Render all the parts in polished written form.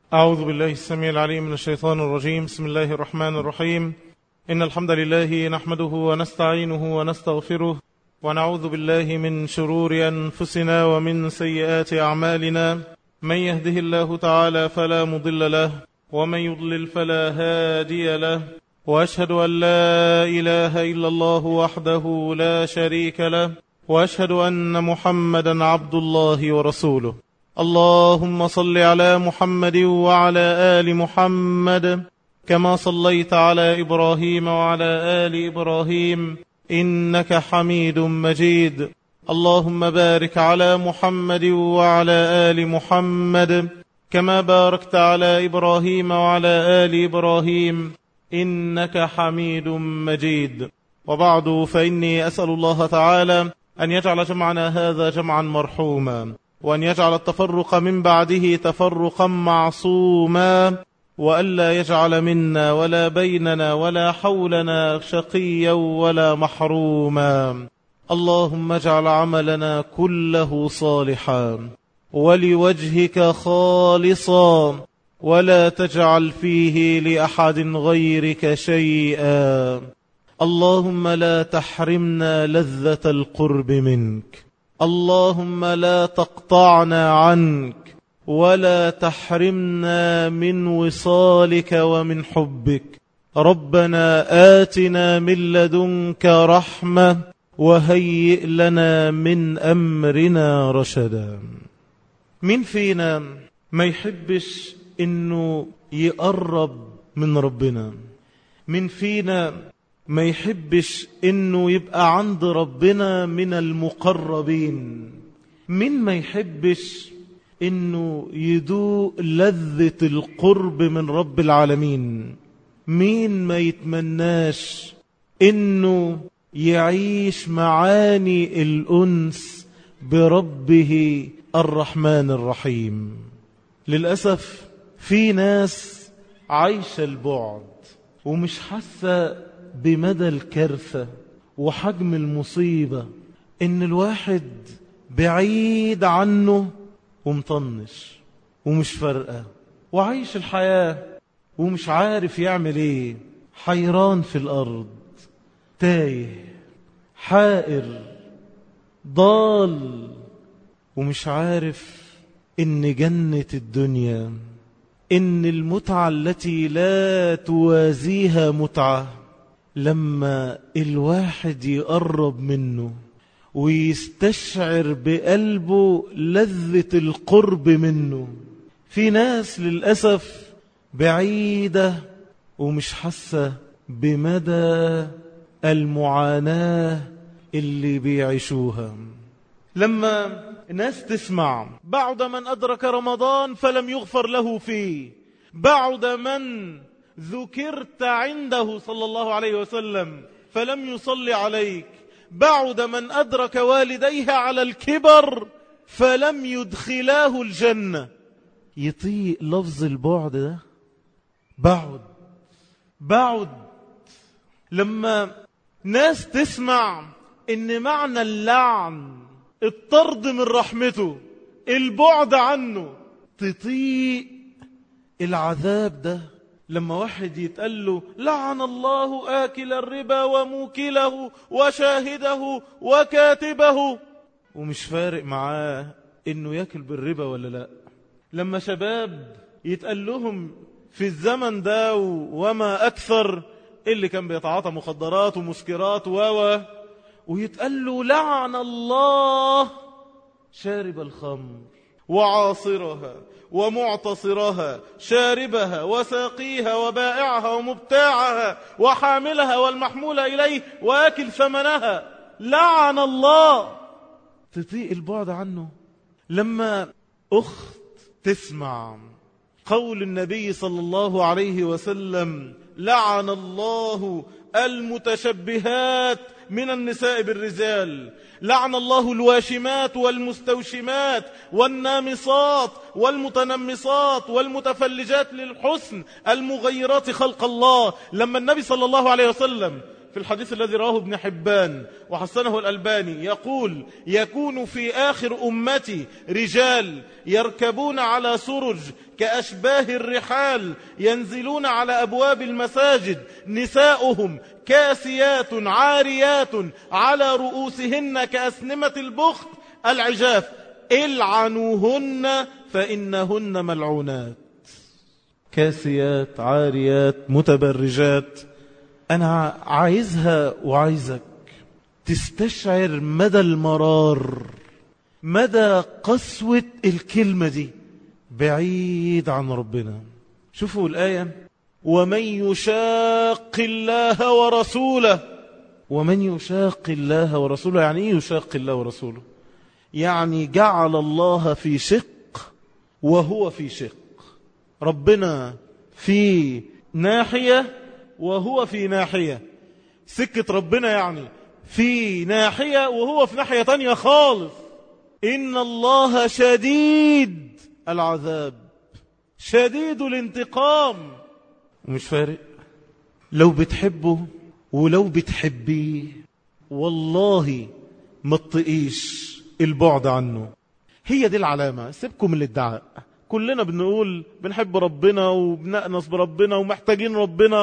أعوذ بالله السميع العليم من الشيطان الرجيم. بسم الله الرحمن الرحيم. إن الحمد لله نحمده ونستعينه ونستغفره ونعوذ بالله من شرور أنفسنا ومن سيئات أعمالنا. من يهده الله تعالى فلا مضل له ومن يضلل فلا هادي له، وأشهد أن لا إله إلا الله وحده لا شريك له، وأشهد أن محمدا عبد الله ورسوله. اللهم صل على محمد وعلى آل محمد كما صليت على إبراهيم وعلى آل إبراهيم إنك حميد مجيد. اللهم بارك على محمد وعلى آل محمد كما باركت على إبراهيم وعلى آل إبراهيم إنك حميد مجيد. وبعد، فإني أسأل الله تعالى أن يجعل جمعنا هذا جمعا مرحوما، وأن يجعل التفرق من بعده تفرقا معصوما، وألا يجعل منا ولا بيننا ولا حولنا شقيا ولا محروما. اللهم اجعل عملنا كله صالحا ولوجهك خالصا، ولا تجعل فيه لأحد غيرك شيئا. اللهم لا تحرمنا لذة القرب منك، اللهم لا تقطعنا عنك، ولا تحرمنا من وصالك ومن حبك. ربنا آتنا من لدنك رحمة وهيئ لنا من أمرنا رشدا. مين فينا ما يحبش إنه يقرب من ربنا؟ مين فينا ما يحبش إنه يبقى عند ربنا من المقربين؟ مين ما يحبش إنه يدوق لذة القرب من رب العالمين؟ مين ما يتمناش إنه يعيش معاني الأنس بربه الرحمن الرحيم؟ للأسف في ناس عايشة البعد ومش حاسة بمدى الكارثة وحجم المصيبة إن الواحد بعيد عنه ومطنش ومش فارقة، وعايش الحياة ومش عارف يعمل ايه، حيران في الأرض، تايه، حائر، ضال، ومش عارف إن جنة الدنيا، إن المتعة التي لا توازيها متعة لما الواحد يقرب منه ويستشعر بقلبه لذة القرب منه. في ناس للأسف بعيدة ومش حاسة بمدى المعاناة اللي بيعيشوها. لما الناس تسمع بعد من أدرك رمضان فلم يغفر له فيه، بعد من ذكرت عنده صلى الله عليه وسلم فلم يصلي عليك، بعد من أدرك والديه على الكبر فلم يدخلاه الجنة، يطيق لفظ البعد ده؟ بعد. لما ناس تسمع إن معنى اللعن الطرد من رحمته، البعد عنه، تطيق العذاب ده؟ لما واحد يتقال له لعن الله آكل الربا وموكله وشاهده وكاتبه، ومش فارق معاه إنه يأكل بالربا ولا لا. لما شباب يتقال لهم في الزمن ده وما أكثر اللي كان بيتعاطى مخدرات ومسكرات ويتقال له لعن الله شارب الخمر وعاصرها ومعتصرها، شاربها وساقيها وبائعها ومبتاعها وحاملها والمحمول إليه وآكل ثمنها، لعن الله. تطيق البعد عنه؟ لما أخت تسمع قول النبي صلى الله عليه وسلم لعن الله المتشبهات من النساء بالرجال، لعن الله الواشمات والمستوشمات والنامصات والمتنمصات والمتفلجات للحسن المغيرات خلق الله. لما النبي صلى الله عليه وسلم في الحديث الذي رواه ابن حبان وحسنه الألباني يقول: يكون في آخر أمتي رجال يركبون على سرج كأشباه الرحال ينزلون على أبواب المساجد نساؤهم كاسيات عاريات على رؤوسهن كأسنمة البخت العجاف العنوهن فإنهن ملعونات. كاسيات عاريات متبرجات. أنا عايزها وعايزك تستشعر مدى المرار، مدى قسوة الكلمة دي بعيد عن ربنا. شوفوا الآية: ومن يشاق الله ورسوله. ومن يشاق الله ورسوله يعني إيه يشاق الله ورسوله؟ يعني جعل الله في شق وهو في شق. ربنا في ناحية وهو في ناحية. سكة ربنا يعني في ناحية وهو في ناحية تانية خالص. إن الله شديد العذاب شديد الانتقام. ومش فارق لو بتحبه ولو بتحبيه، والله ما تطقيش البعد عنه. هي دي العلامة. سيبكم من الادعاء. كلنا بنقول بنحب ربنا وبنأنس بربنا ومحتاجين ربنا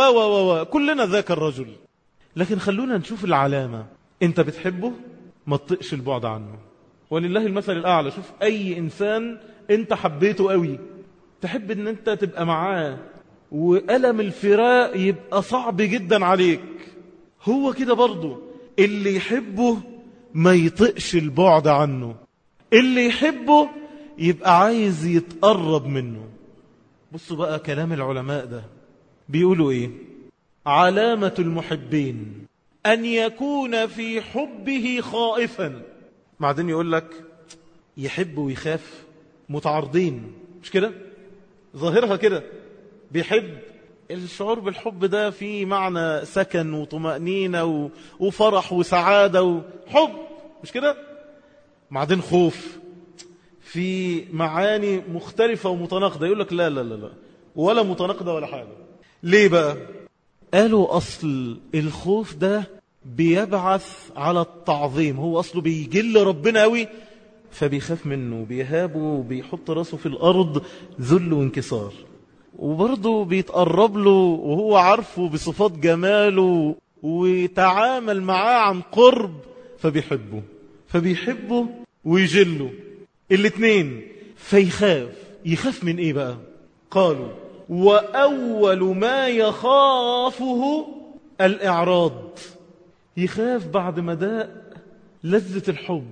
كلنا ذاك الرجل. لكن خلونا نشوف العلامة. انت بتحبه ما تطقش البعد عنه. ولله المثل الأعلى. شوف أي إنسان انت حبيته قوي، تحب ان انت تبقى معاه، وألم الفراق يبقى صعب جدا عليك. هو كده برضو اللي يحبه ما يطقش البعد عنه. اللي يحبه يبقى عايز يتقرب منه. بصوا بقى كلام العلماء ده بيقولوا ايه: علامة المحبين أن يكون في حبه خائفا. بعدين يقول لك يحب ويخاف متعارضين، مش كده؟ ظاهرها كده. بيحب، الشعور بالحب ده فيه معنى سكن وطمأنينة وفرح وسعادة وحب، مش كده؟ بعدين خوف في معاني مختلفة ومتناقضة. يقول لك لا لا لا لا، ولا متناقضة ولا حاجة. ليه بقى؟ قالوا أصل الخوف ده بيبعث على التعظيم. هو أصله بيجل ربنا قوي فبيخاف منه، بيهابه وبيحط راسه في الأرض ذل وانكسار. وبرضه بيتقرب له وهو عارفه بصفات جماله ويتعامل معاه عن قرب فبيحبه ويجله الاتنين. فيخاف. يخاف من ايه بقى؟ قالوا وأول ما يخافه الإعراض. يخاف بعد ما داق لذة الحب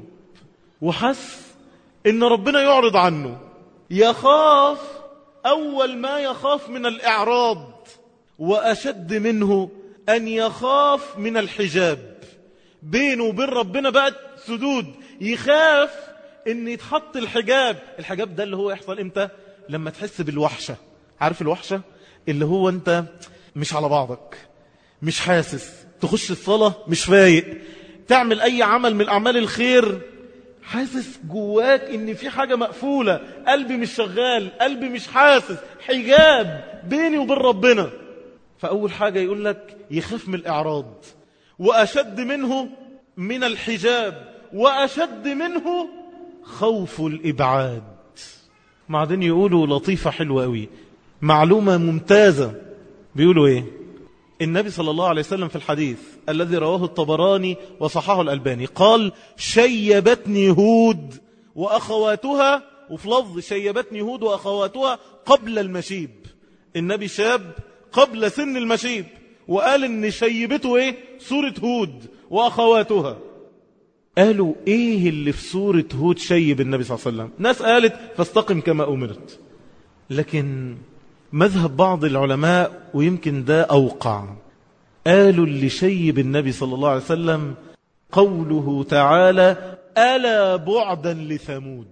وحس إن ربنا يعرض عنه. يخاف أول ما يخاف من الإعراض. وأشد منه أن يخاف من الحجاب. بينه وبين ربنا بقى سدود. يخاف إن يتحط الحجاب. الحجاب ده اللي هو يحصل إمتى؟ لما تحس بالوحشة. عارف الوحشة؟ اللي هو أنت مش على بعضك، مش حاسس، تخش الصلاة مش فايق، تعمل أي عمل من أعمال الخير حاسس جواك إن في حاجة مقفولة، قلبي مش شغال، قلبي مش حاسس، حجاب بيني وبين ربنا. فأول حاجة يقول لك يخاف من الإعراض. وأشد منه من الحجاب، وأشد منه خوف الإبعاد. بعدين يقولوا لطيفة حلوة قوي، معلومة ممتازة. بيقولوا إيه؟ النبي صلى الله عليه وسلم في الحديث الذي رواه الطبراني وصححه الألباني قال: شيبتني هود وأخواتها. وفي لفظ شيبتني هود وأخواتها قبل المشيب. النبي شاب قبل سن المشيب، وقال إن شيبته إيه؟ سورة هود وأخواتها. قالوا إيه اللي في سورة هود شيب النبي صلى الله عليه وسلم؟ ناس قالت فاستقم كما أمرت. لكن مذهب بعض العلماء ويمكن ده أوقع، قالوا اللي شيب النبي صلى الله عليه وسلم قوله تعالى: ألا بعدا لثمود،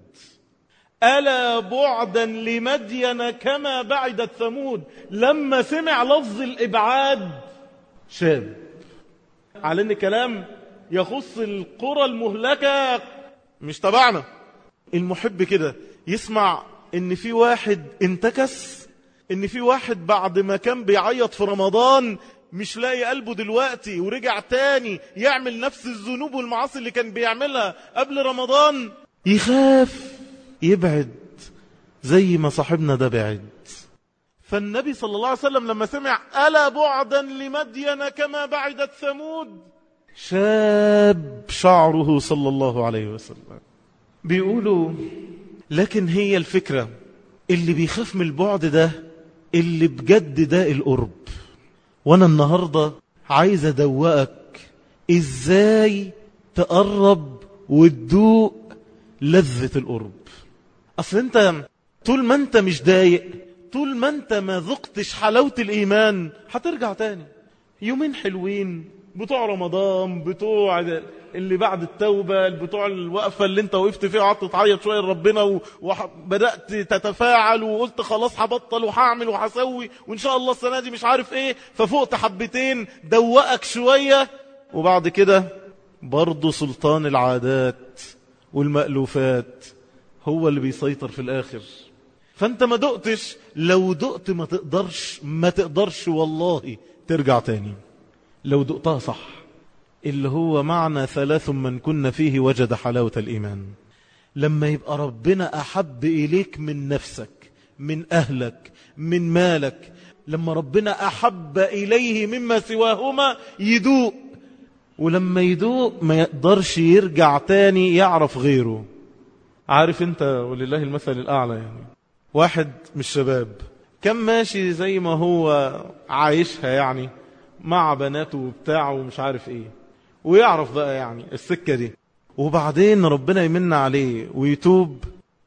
ألا بعدا لمدين كما بعدت ثمود. لما سمع لفظ الإبعاد شاب. على أن كلام يخص القرى المهلكة مش تبعنا. المحب كده يسمع ان في واحد انتكس، ان في واحد بعد ما كان بيعيط في رمضان مش لاقي قلبه دلوقتي ورجع تاني يعمل نفس الذنوب والمعاصي اللي كان بيعملها قبل رمضان، يخاف يبعد زي ما صاحبنا ده بعد. فالنبي صلى الله عليه وسلم لما سمع ألا بعدا لمدين كما بعدت ثمود، شاب شعره صلى الله عليه وسلم. بيقولوا لكن هي الفكرة اللي بيخاف من البعد ده اللي بجد ده القرب. وانا النهاردة عايز ادوقك ازاي تقرب وتدوق لذة القرب. اصل انت طول ما انت مش ضايق، طول ما انت ما ذقتش حلاوة الايمان، هترجع تاني. يومين حلوين بتوع رمضان، بتوع اللي بعد التوبة، بتوع الوقفة اللي انت وقفت فيها وقعدت تعيط شوية لربنا وبدأت تتفاعل وقلت خلاص هبطل وهعمل وهسوي وان شاء الله السنة دي مش عارف ايه، ففوقت حبتين دوقك شوية، وبعد كده برضو سلطان العادات والمألوفات هو اللي بيسيطر في الآخر. فانت ما دقتش، لو دقت ما تقدرش والله ترجع تاني لو دقتها صح، اللي هو معنى 3 من كنا فيه وجد حلاوة الإيمان. لما يبقى ربنا أحب إليك من نفسك، من أهلك، من مالك، لما ربنا أحب إليه مما سواهما يدوق، ولما يدوق ما يقدرش يرجع تاني يعرف غيره. عارف انت ولله المثل الأعلى، يعني واحد مش شباب كان ماشي زي ما هو عايشها يعني مع بناته وبتاعه ومش عارف ايه، ويعرف بقى يعني السكة دي، وبعدين ربنا يمن عليه ويتوب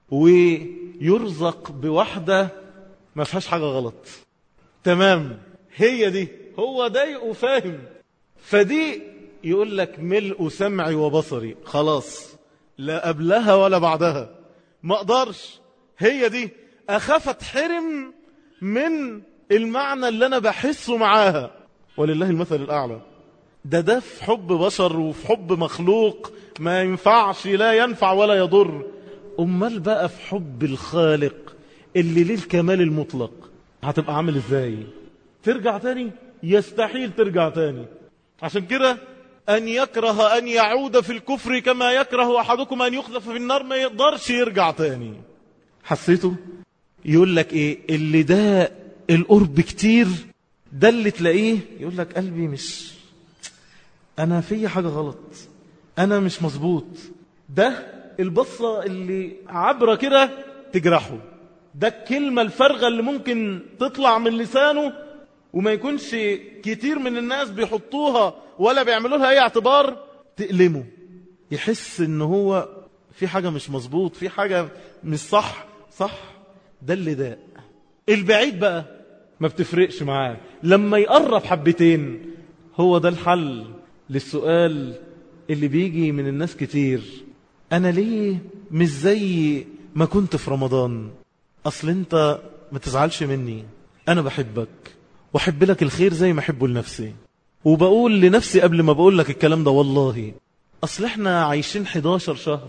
ويرزق بواحدة ما فيهاش حاجة غلط تمام، هي دي، هو ضايق وفاهم، فدي يقول لك ملء سمعي وبصري، خلاص لا قبلها ولا بعدها، ما اقدرش، هي دي، اخاف اتحرم من المعنى اللي انا بحسه معاها. ولله المثل الأعلى. ده في حب بشر وفي حب مخلوق ما ينفعش، لا ينفع ولا يضر. أمال بقى في حب الخالق اللي ليه الكمال المطلق هتبقى عامل ازاي؟ ترجع تاني؟ يستحيل ترجع تاني. عشان كده أن يكره أن يعود في الكفر كما يكره أحدكم أن يخذف في النار، ما يقدرش يرجع تاني. حسيته؟ يقول لك ايه اللي ده القرب كتير، ده اللي تلاقيه يقول لك قلبي مش، أنا في حاجة غلط، أنا مش مظبوط. ده البصة اللي عبرة كده تجرحه، ده الكلمة الفارغة اللي ممكن تطلع من لسانه وما يكونش كتير من الناس بيحطوها ولا بيعملوا لها أي اعتبار، تألمه، يحس إن هو في حاجة مش مظبوط، في حاجة مش صح. ده اللي ده البعيد بقى ما بتفرقش معاه، لما يقرب حبتين. هو ده الحل للسؤال اللي بيجي من الناس كتير، أنا ليه مش زي ما كنت في رمضان؟ أصل أنت ما تزعلش مني، أنا بحبك وأحب لك الخير زي ما أحبه لنفسي، وبقول لنفسي قبل ما بقول لك الكلام ده والله، أصل احنا عايشين 11 شهر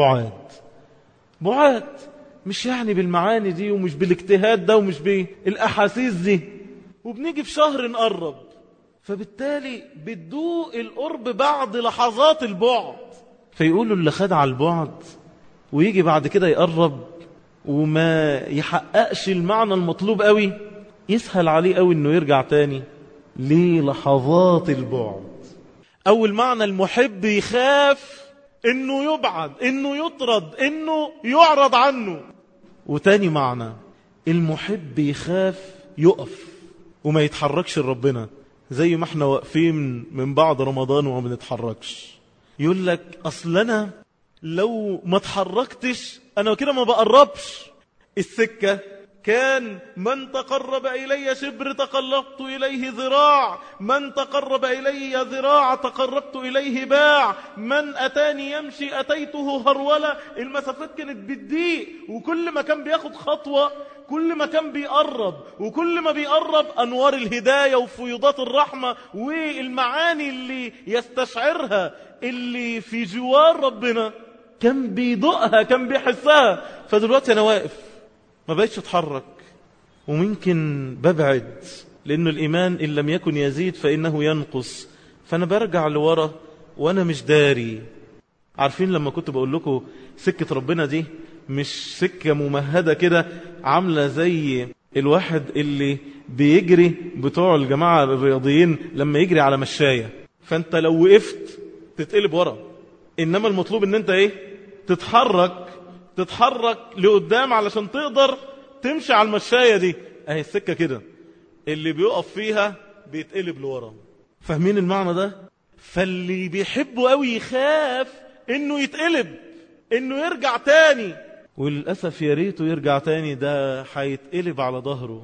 بعاد، مش يعني بالمعاني دي ومش بالاجتهاد ده ومش بالأحاسيس دي، وبنيجي في شهر نقرب، فبالتالي بتدوق القرب بعد لحظات البعد. فيقولوا اللي خد على البعد ويجي بعد كده يقرب وما يحققش المعنى المطلوب قوي، يسهل عليه قوي انه يرجع تاني للحظات البعد. اول معنى المحب يخاف انه يبعد، انه يطرد، انه يعرض عنه. وتاني معنى المحب يخاف يقف وما يتحركش لربنا، زي ما احنا واقفين من بعد رمضان وما بنتحركش. يقول لك اصل انا لو ما اتحركتش انا كده ما بقربش. السكة كان من تقرب إلي شبر تقربت إليه ذراع، من تقرب إلي ذراع تقربت إليه باع، من أتاني يمشي أتيته هرولة. المسافات كانت بتضيق، وكل ما كان بياخد خطوة كل ما كان بيقرب، وكل ما بيقرب أنوار الهداية وفيضات الرحمة والمعاني اللي يستشعرها اللي في جوار ربنا كان بيدقها، كان بيحسها. فدلوقتي أنا واقف ما بقيتش اتحرك، وممكن ببعد لأن الإيمان إن لم يكن يزيد فإنه ينقص. فأنا برجع لورا وأنا مش داري. عارفين لما كنت بقول لكم سكة ربنا دي مش سكة ممهدة كده، عاملة زي الواحد اللي بيجري بتوع الجماعة الرياضيين لما يجري على مشاية، فأنت لو وقفت تتقلب ورا، إنما المطلوب إن أنت تتحرك لقدام علشان تقدر تمشي على المشاية دي. اهي السكة كده، اللي بيقف فيها بيتقلب لورا. فاهمين المعنى ده؟ فاللي بيحبه قوي يخاف انه يتقلب، انه يرجع تاني، وللأسف يا ريته يرجع تاني، ده هيتقلب على ظهره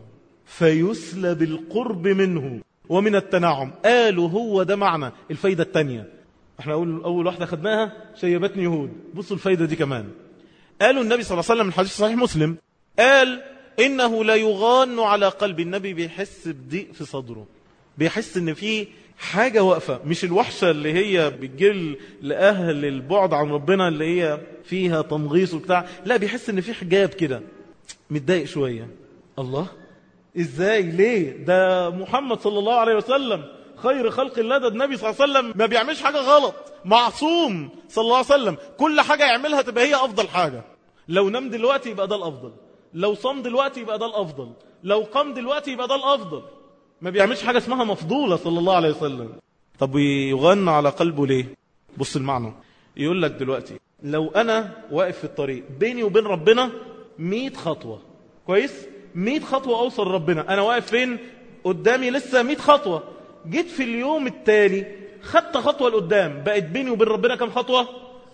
فيسلب القرب منه ومن التنعم. قالوا هو ده معنى الفايدة التانية. احنا اول واحدة خدناها شيبتني يهود، بصوا الفايدة دي كمان. قالوا النبي صلى الله عليه وسلم من حديث صحيح مسلم قال إنه لا يغان على قلب. النبي بيحس بضيق في صدره، بيحس إن في حاجة واقفة، مش الوحشة اللي هي بتجل لأهل البعد عن ربنا اللي هي فيها تنغيص وبتاع، لا بيحس إن في حجاب كده، متضايق شوية. الله، إزاي؟ ليه؟ ده محمد صلى الله عليه وسلم خير خلق الله، ده النبي صلى الله عليه وسلم ما بيعملش حاجة غلط، معصوم صلى الله عليه وسلم، كل حاجة يعملها تبقى هي أفضل حاجة. لو نام دلوقتي يبقى ده الأفضل، لو صام دلوقتي يبقى ده الأفضل، لو قام دلوقتي يبقى ده الأفضل. ما بيعملش حاجة اسمها مفضولة صلى الله عليه وسلم. طب يغن على قلبه ليه؟ بص المعنى. يقول لك دلوقتي لو أنا واقف في الطريق بيني وبين ربنا 100 خطوة، كويس؟ 100 خطوة أوصل ربنا، أنا واقف فين؟ قدامي لسه 100 خطوة. جيت في اليوم التالي خدت خطوة لقدام، بقت بيني وبين ربنا كم خطوة؟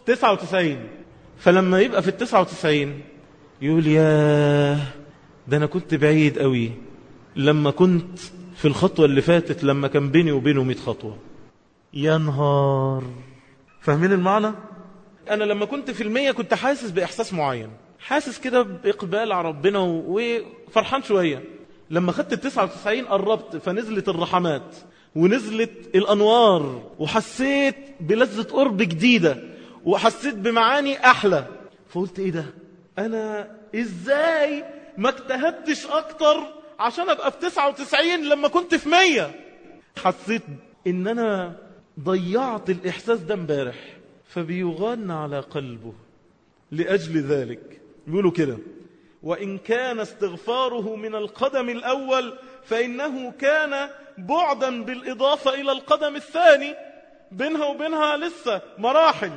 99. فلما يبقى في 99 يقول ياه، ده أنا كنت بعيد قوي لما كنت في الخطوة اللي فاتت، لما كان بيني وبينه 100 خطوة. يا نهار. فاهمين المعنى؟ أنا لما كنت في 100 كنت حاسس بإحساس معين، حاسس كده بإقبال على ربنا وفرحان شوية. لما خدت 99 قربت، فنزلت الرحمات ونزلت الأنوار، وحسيت بلذة قرب جديدة، وحسيت بمعاني أحلى. فقلت إيه ده؟ أنا إزاي ما اجتهدتش أكتر عشان أبقى في 99 لما كنت في 100؟ حسيت إن أنا ضيعت الإحساس ده امبارح. فبيغن على قلبه لأجل ذلك. بيقولوا كده: وإن كان استغفاره من القدم الأول فإنه كان بعدا بالإضافة إلى القدم الثاني، بينها وبينها لسه مراحل،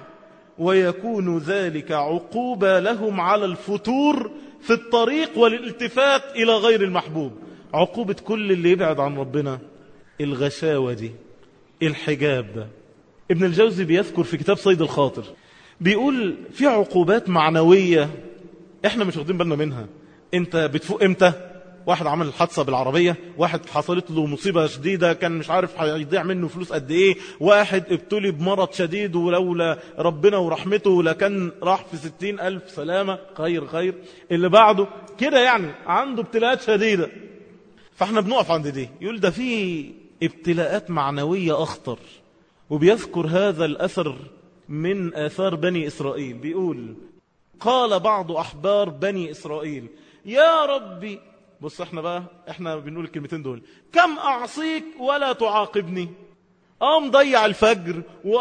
ويكون ذلك عقوبة لهم على الفتور في الطريق والالتفات إلى غير المحبوب. عقوبة كل اللي يبعد عن ربنا الغشاوة دي، الحجاب ده. ابن الجوزي بيذكر في كتاب صيد الخاطر، بيقول في عقوبات معنوية احنا مش واخدين بالنا منها. انت بتفوق امتى؟ واحد عمل حادثة بالعربية، واحد حصلت له مصيبة شديدة كان مش عارف هيضيع منه فلوس قد ايه، واحد ابتلي بمرض شديد ولولا ربنا ورحمته لكان راح في 60,000 سلامة، خير. اللي بعده كده يعني عنده ابتلاءات شديدة، فاحنا بنقف عند دي. يقول ده في ابتلاءات معنوية أخطر. وبيذكر هذا الأثر من آثار بني إسرائيل. بيقول: قال بعض أحبار بني إسرائيل: يا ربي، بص احنا بنقول الكلمتين دول، كم أعصيك ولا تعاقبني؟ مضيع الفجر،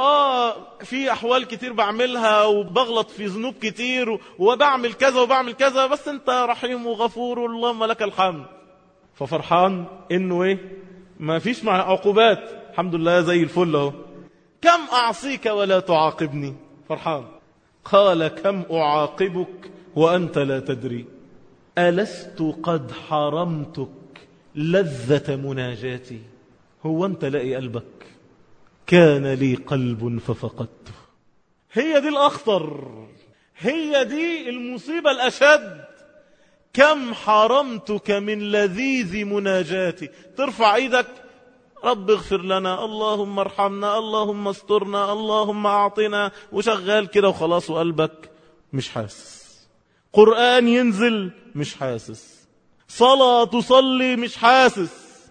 في أحوال كتير بعملها وبغلط في ذنوب كتير وبعمل كذا وبعمل كذا، بس انت رحيم وغفور اللهم لك الحمد. ففرحان انه ما فيش مع عقوبات، الحمد لله زي الفل اهو. كم أعصيك ولا تعاقبني؟ فرحان. قال: كم أعاقبك وأنت لا تدري؟ ألست قد حرمتك لذة مناجاتي؟ هو أنت لاقي قلبك؟ كان لي قلب ففقدته. هي دي الأخطر، هي دي المصيبة الأشد. كم حرمتك من لذيذ مناجاتي. ترفع ايدك: رب اغفر لنا، اللهم ارحمنا، اللهم استرنا، اللهم اعطنا، وشغال كده وخلاص، وقلبك مش حاسس. قرآن ينزل مش حاسس، صلاة تصلي مش حاسس.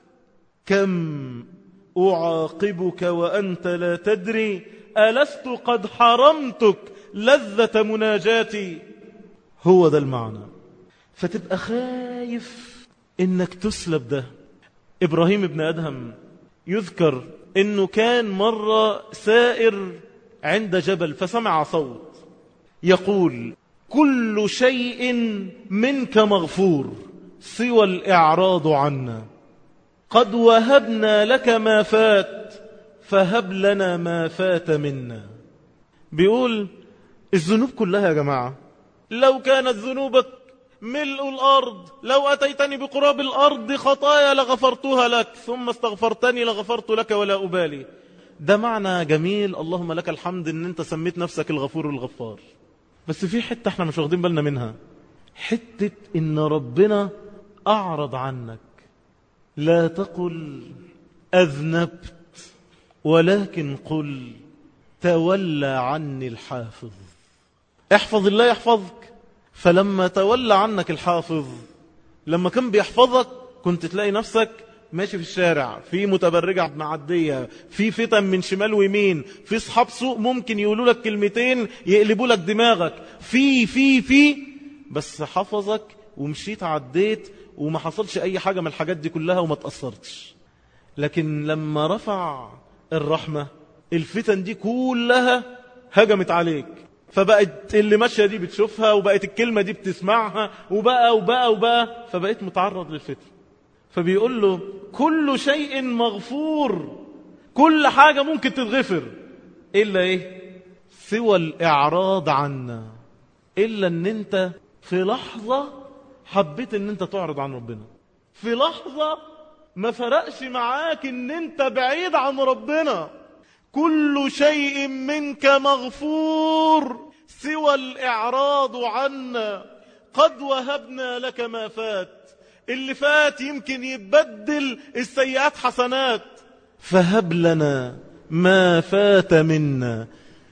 كم أعاقبك وأنت لا تدري؟ ألست قد حرمتك لذة مناجاتي؟ هو ده المعنى. فتبقى خايف إنك تسلب ده. إبراهيم بن أدهم يذكر أنه كان مرة سائر عند جبل فسمع صوت يقول كل شيء منك مغفور سوى الإعراض عنا، قد وهبنا لك ما فات فهب لنا ما فات منا. بيقول الذنوب كلها يا جماعة لو كانت ذنوبك ملء الأرض، لو أتيتني بقراب الأرض خطايا لغفرتها لك، ثم استغفرتني لغفرت لك ولا أبالي. ده معنى جميل، اللهم لك الحمد ان انت سميت نفسك الغفور الغفار. بس في حتة احنا مش واخدين بالنا منها، حتة ان ربنا أعرض عنك. لا تقل أذنبت ولكن قل تولى عني الحافظ. احفظ الله يحفظك. فلما تولى عنك الحافظ، لما كان بيحفظك كنت تلاقي نفسك ماشي في الشارع، في متبرجة معدية، في فتن من شمال ويمين، في اصحاب سوء ممكن يقولوا لك كلمتين يقلبوا لك دماغك، في بس حفظك ومشيت عديت وما حصلش اي حاجة من الحاجات دي كلها وما تأثرتش. لكن لما رفع الرحمة الفتن دي كلها هجمت عليك، فبقت اللي ماشية دي بتشوفها، وبقت الكلمة دي بتسمعها، وبقى فبقيت متعرض للفتن. فبيقول له كل شيء مغفور، كل حاجة ممكن تتغفر إلا إيه؟ سوى الإعراض عنا. إلا أن أنت في لحظة حبيت أن أنت تعرض عن ربنا، في لحظة ما فرقش معاك أن أنت بعيد عن ربنا. كل شيء منك مغفور سوى الإعراض عنا، قد وهبنا لك ما فات. اللي فات يمكن يتبدل السيئات حسنات، فهب لنا ما فات منا.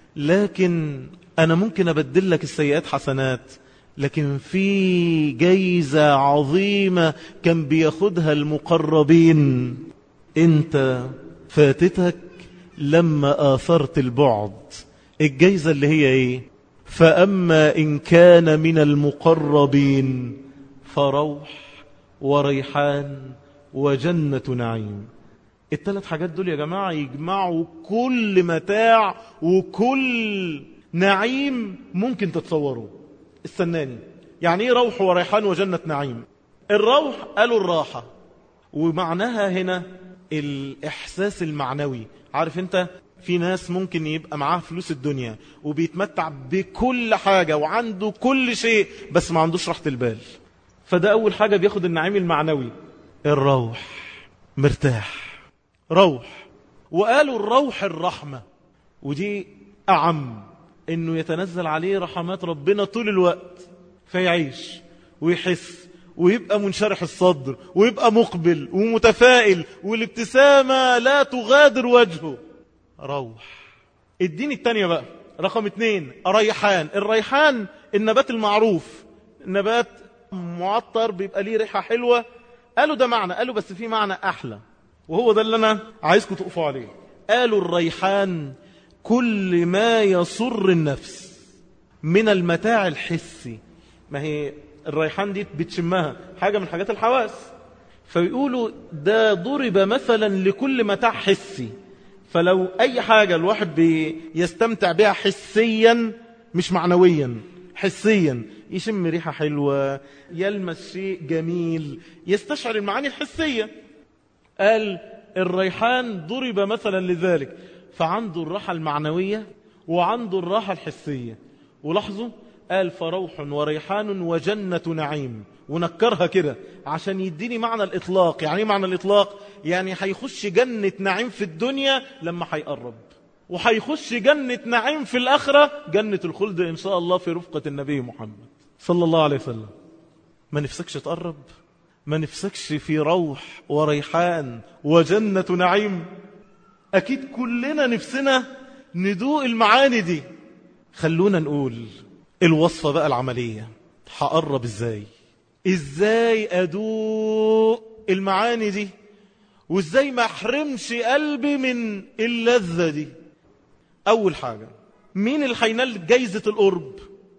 لكن أنا ممكن أبدل لك السيئات حسنات، لكن في جايزة عظيمة كان بياخدها المقربين انت فاتتك لما آثرت البعد. الجايزة اللي هي ايه؟ فأما إن كان من المقربين فروح وريحان وجنة نعيم. الثلاث حاجات دول يا جماعة يجمعوا كل متاع وكل نعيم ممكن تتصوره. استناني، يعني ايه روح وريحان وجنة نعيم؟ الروح قالوا الراحة، ومعناها هنا الإحساس المعنوي. عارف انت في ناس ممكن يبقى معاه فلوس الدنيا وبيتمتع بكل حاجة وعنده كل شيء بس ما عندوش راحة البال، فده أول حاجة بياخد النعيم المعنوي. الروح مرتاح، روح. وقالوا الروح الرحمة، ودي أعم، إنه يتنزل عليه رحمات ربنا طول الوقت، فيعيش ويحس ويبقى منشرح الصدر ويبقى مقبل ومتفائل، والابتسامة لا تغادر وجهه. روح. الدين التانية بقى رقم 2 ريحان. الريحان النبات المعروف، النبات معطر بيبقى ليه ريحة حلوة. قالوا ده معنى، قالوا بس في معنى أحلى، وهو ده اللي أنا عايزكم تقفوا عليه. قالوا الريحان كل ما يسر النفس من المتاع الحسي. ما هي الريحان دي بتشمها حاجة من حاجات الحواس، فيقولوا ده ضرب مثلا لكل متاع حسي. فلو أي حاجة الواحد بيستمتع بها حسيا مش معنويا، حسيا يشم ريحة حلوة، يلمس شيء جميل، يستشعر المعاني الحسية. قال الريحان ضرب مثلا لذلك، فعنده الراحة المعنوية وعنده الراحة الحسية. ولاحظوا قال فروح وريحان وجنة نعيم، ونكرها كده عشان يديني معنى الإطلاق. يعني ايه معنى الإطلاق؟ يعني هيخش جنة نعيم في الدنيا لما هيقرب، وهيخش جنة نعيم في الآخرة، جنة الخلد إن شاء الله في رفقة النبي محمد صلى الله عليه وسلم. ما نفسكش تقرب؟ ما نفسكش في روح وريحان وجنة نعيم؟ أكيد كلنا نفسنا ندوق المعاني دي. خلونا نقول الوصفة بقى العملية، هقرب ازاي؟ ازاي ادوق المعاني دي؟ وازاي ما احرمش قلبي من اللذة دي؟ اول حاجة، مين اللي هينال جايزة القرب؟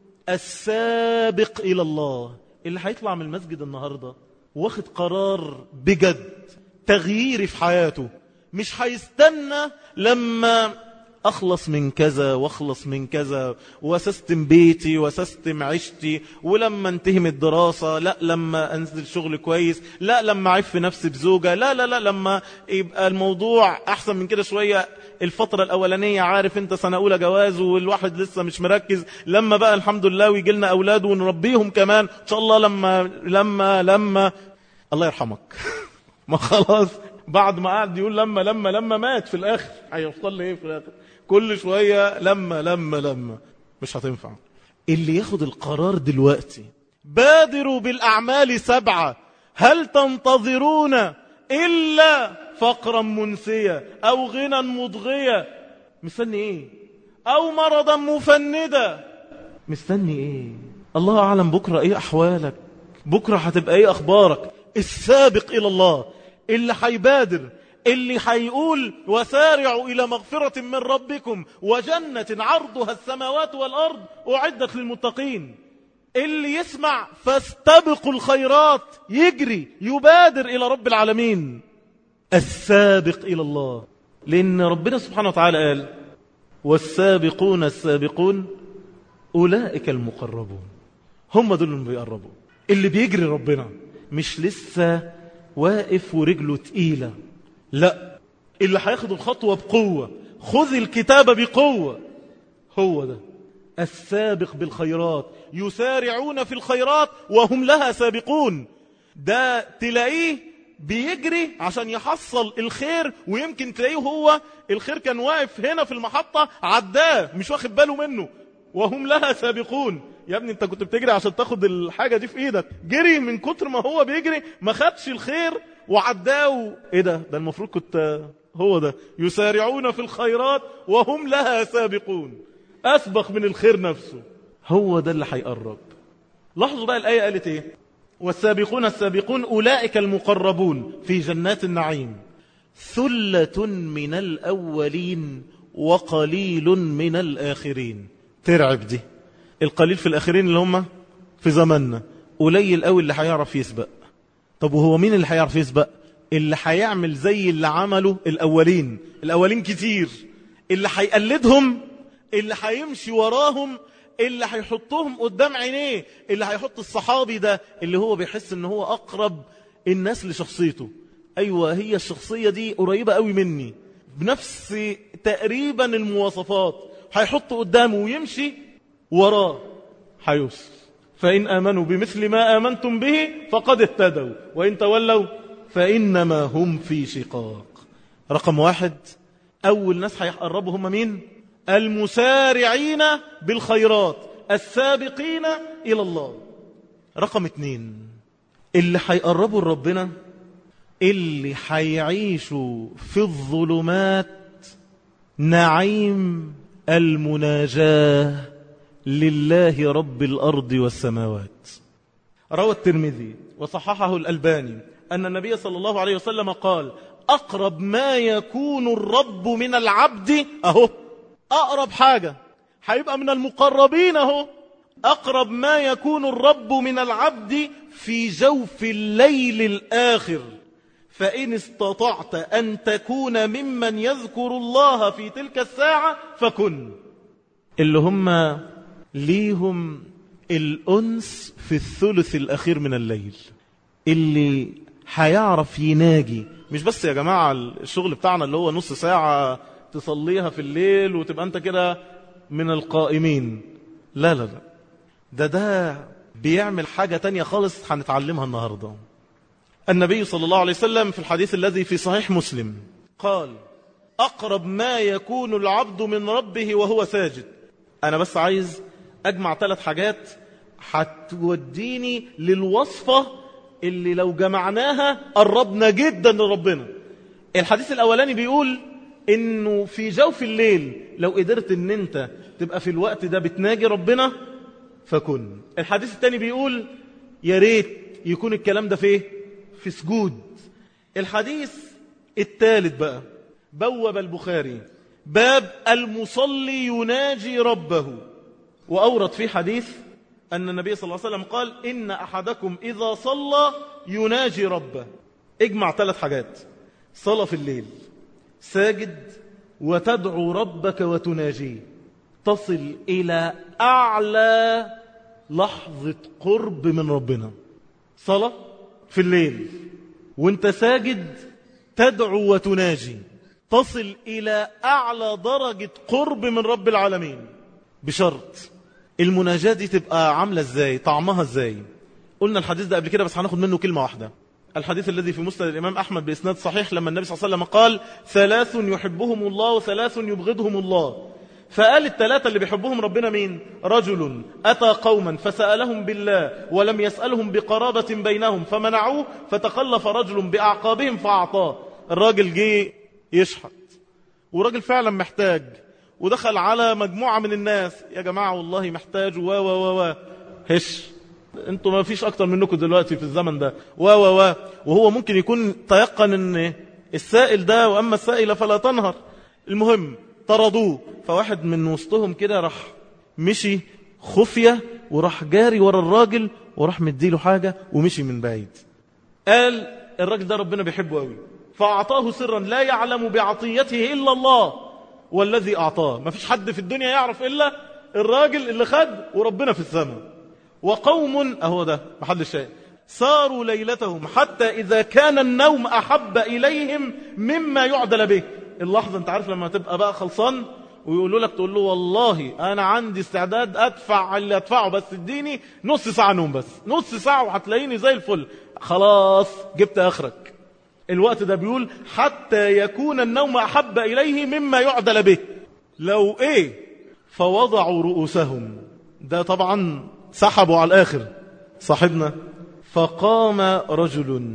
السابق الى الله، اللي هيطلع من المسجد النهاردة واخد قرار بجد تغييري في حياته، مش هيستنى لما أخلص من كذا واخلص من كذا وسستم بيتي وسستم عشتي، ولما انتهي من الدراسة، لا لما أنزل شغل كويس، لا لما أعف نفسي بزوجة، لا لا لا لما يبقى الموضوع أحسن من كده شوية، الفترة الأولانية عارف انت سنة أولى جواز والواحد لسه مش مركز، لما بقى الحمد لله ويجي لنا أولاد ونربيهم كمان إن شاء الله، لما الله يرحمك ما خلاص بعد ما قعد يقول لما مات في الآخر هيوصل لي ايه في الآخر؟ كل شوية لما مش هتنفع. اللي ياخد القرار دلوقتي بادروا بالأعمال 7، هل تنتظرون إلا فقرا منسيا أو غنى مضغيا؟ مستني ايه؟ أو مرضا مفندا؟ مستني ايه؟ الله أعلم بكرة ايه أحوالك، بكرة هتبقى ايه أخبارك. السابق إلى الله اللي هيبادر، اللي هيقول وسارعوا إلى مغفرة من ربكم وجنة عرضها السماوات والأرض أعدت للمتقين، اللي يسمع فاستبقوا الخيرات، يجري يبادر إلى رب العالمين. السابق إلى الله، لأن ربنا سبحانه وتعالى قال والسابقون السابقون أولئك المقربون، هم دول اللي بيقربوا، اللي بيجري ربنا، مش لسه واقف ورجله تقيلة، لا اللي هياخد الخطوة بقوة، خذ الكتاب بقوة، هو ده السابق بالخيرات، يسارعون في الخيرات وهم لها سابقون. ده تلاقيه بيجري عشان يحصل الخير، ويمكن تلاقيه هو الخير كان واقف هنا في المحطة عداه مش واخد باله منه، وهم لها سابقون. يا ابني انت كنت بتجري عشان تاخد الحاجة دي في ايدك، جري من كتر ما هو بيجري ما خدش الخير وعداه. ايه ده المفروض كنت هو ده يسارعون في الخيرات وهم لها سابقون، اسبق من الخير نفسه، هو ده اللي هيقرب. لاحظوا بقى الآية قالت ايه؟ والسابقون السابقون أولئك المقربون في جنات النعيم، ثلة من الأولين وقليل من الآخرين. ترعب دي، القليل في الآخرين اللي هم في زماننا، قليل قوي اللي هيعرف يسبق. طب وهو مين اللي هيعرف يسبق؟ اللي هيعمل زي اللي عمله الأولين كتير، اللي هيقلدهم، اللي هيمشي وراهم، اللي هيحطهم قدام عينيه، اللي هيحط الصحابي ده اللي هو بيحس ان هو أقرب الناس لشخصيته. أيوة هي الشخصية دي قريبة قوي مني، بنفس تقريبا المواصفات، هيحط قدامه ويمشي وراه هيوصل. فإن آمنوا بمثل ما آمنتم به فقد اهتدوا وإن تولوا فإنما هم في شقاق. رقم 1، أول ناس هيقربوا هم مين؟ المسارعين بالخيرات، السابقين إلى الله. رقم 2، اللي هيقربوا لربنا، اللي هيعيشوا في الظلمات نعيم المناجاة لله رب الأرض والسماوات. روى الترمذي وصححه الألباني أن النبي صلى الله عليه وسلم قال أقرب ما يكون الرب من العبد، أهو أقرب حاجة هيبقى من المقربين، أهو أقرب ما يكون الرب من العبد في جوف الليل الآخر، فإن استطعت أن تكون ممن يذكر الله في تلك الساعة فكن. اللي هم ليهم الأنس في الثلث الأخير من الليل، اللي هيعرف يناجي. مش بس يا جماعة الشغل بتاعنا اللي هو نص ساعة تصليها في الليل وتبقى أنت كده من القائمين، لا لا لا، ده بيعمل حاجة تانية خالص هنتعلمها النهاردة. النبي صلى الله عليه وسلم في الحديث الذي في صحيح مسلم قال أقرب ما يكون العبد من ربه وهو ساجد. أنا بس عايز أجمع 3 حاجات هتوديني للوصفة اللي لو جمعناها قربنا جدا لربنا. الحديث الأولاني بيقول إنه في جوف الليل لو قدرت إن أنت تبقى في الوقت ده بتناجي ربنا فكن. الحديث الثاني بيقول يا ريت يكون الكلام ده في سجود. الحديث الثالث بقى بوب البخاري باب المصلي يناجي ربه، وأورد فيه حديث أن النبي صلى الله عليه وسلم قال إن أحدكم إذا صلى يناجي ربه. اجمع 3 حاجات، صلاة في الليل، ساجد وتدعو ربك وتناجيه، تصل إلى أعلى لحظة قرب من ربنا. صلاة في الليل وانت ساجد تدعو وتناجي، تصل إلى أعلى درجة قرب من رب العالمين، بشرط المناجاة دي تبقى عاملة ازاي، طعمها ازاي. قلنا الحديث ده قبل كده بس هناخد منه كلمة واحدة. الحديث الذي في مسند الإمام أحمد بإسناد صحيح، لما النبي صلى الله عليه وسلم قال 3 يحبهم الله و3 يبغضهم الله، فقال الثلاثة اللي بيحبهم ربنا مين؟ رجل أتى قوما فسألهم بالله ولم يسألهم بقرابة بينهم فمنعوه، فتخلف رجل بأعقابهم فأعطاه. الراجل جه يشحت وراجل فعلا محتاج، ودخل على مجموعة من الناس، يا جماعة والله محتاج هش انتوا ما فيش اكتر منكم دلوقتي في الزمن ده وهو ممكن يكون تيقن ان السائل ده واما السائل فلا تنهر. المهم طردوه، فواحد من وسطهم كده راح مشي خفية وراح جاري ورا الراجل وراح مديله حاجة ومشي من بعيد. قال الراجل ده ربنا بيحبه قوي، فأعطاه سرا لا يعلم بعطيته إلا الله والذي أعطاه. ما فيش حد في الدنيا يعرف إلا الراجل اللي خد وربنا في السماء. وقوم أهو ده محل الشيء ساروا ليلتهم حتى إذا كان النوم أحب إليهم مما يعدل به. اللحظة انت عارف لما تبقى بقى خلصان ويقولوا لك تقول له والله أنا عندي استعداد أدفع اللي أدفعه، بس اديني نص ساعة نوم، بس نص ساعة وهتلاقيني زي الفل، خلاص جبت آخرك. الوقت ده بيقول حتى يكون النوم أحب إليه مما يعدل به. لو فوضعوا رؤوسهم، ده طبعا سحبوا على الآخر صاحبنا. فقام رجل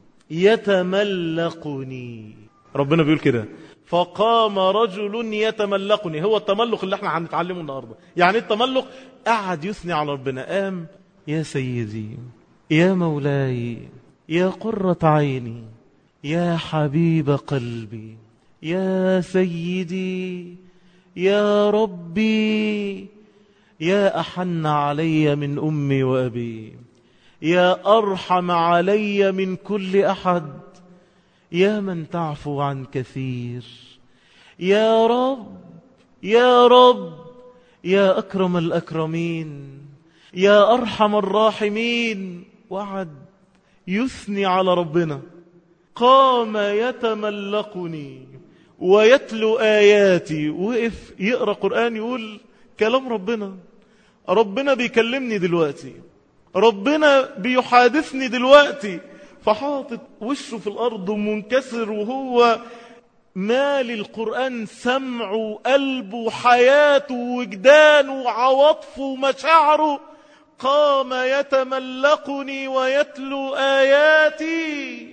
يتملقني، ربنا بيقول كده، فقام رجل يتملقني. هو التملق اللي احنا هنتعلمه النهاردة. يعني التملق قعد يثني على ربنا، قام يا سيدي يا مولاي يا قرة عيني يا حبيب قلبي يا سيدي يا ربي يا أحن علي من أمي وأبي يا أرحم علي من كل أحد يا من تعفو عن كثير يا رب يا رب يا أكرم الأكرمين يا أرحم الراحمين. وعد يثني على ربنا. قام يتملقني ويتلو آياتي، وقف يقرأ قرآن، يقول كلام ربنا، ربنا بيكلمني دلوقتي، ربنا بيحادثني دلوقتي. فحاطط وشه في الأرض ومنكسر، وهو مال القرآن سمعه قلبه حياته وجدانه عواطفه ومشاعره. قام يتملقني ويتلو آياتي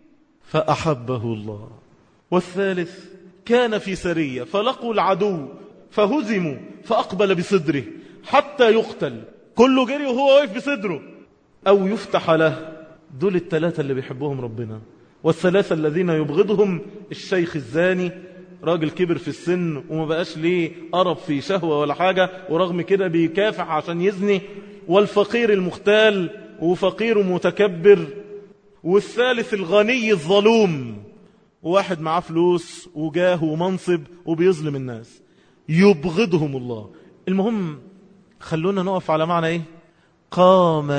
فأحبه الله. والثالث كان في سرية فلقوا العدو فهزموا فأقبل بصدره حتى يقتل، كله جري وهو واقف بصدره أو يفتح له. دول الثلاثة اللي بيحبهم ربنا. والثلاثة الذين يبغضهم الشيخ الزاني، راجل كبر في السن وما بقاش ليه قرب في شهوة ولا حاجة، ورغم كده بيكافح عشان يزني. والفقير المختال وفقير متكبر. والثالث الغني الظلوم، واحد معاه فلوس وجاه ومنصب وبيظلم الناس، يبغضهم الله. المهم خلونا نقف على معنى قام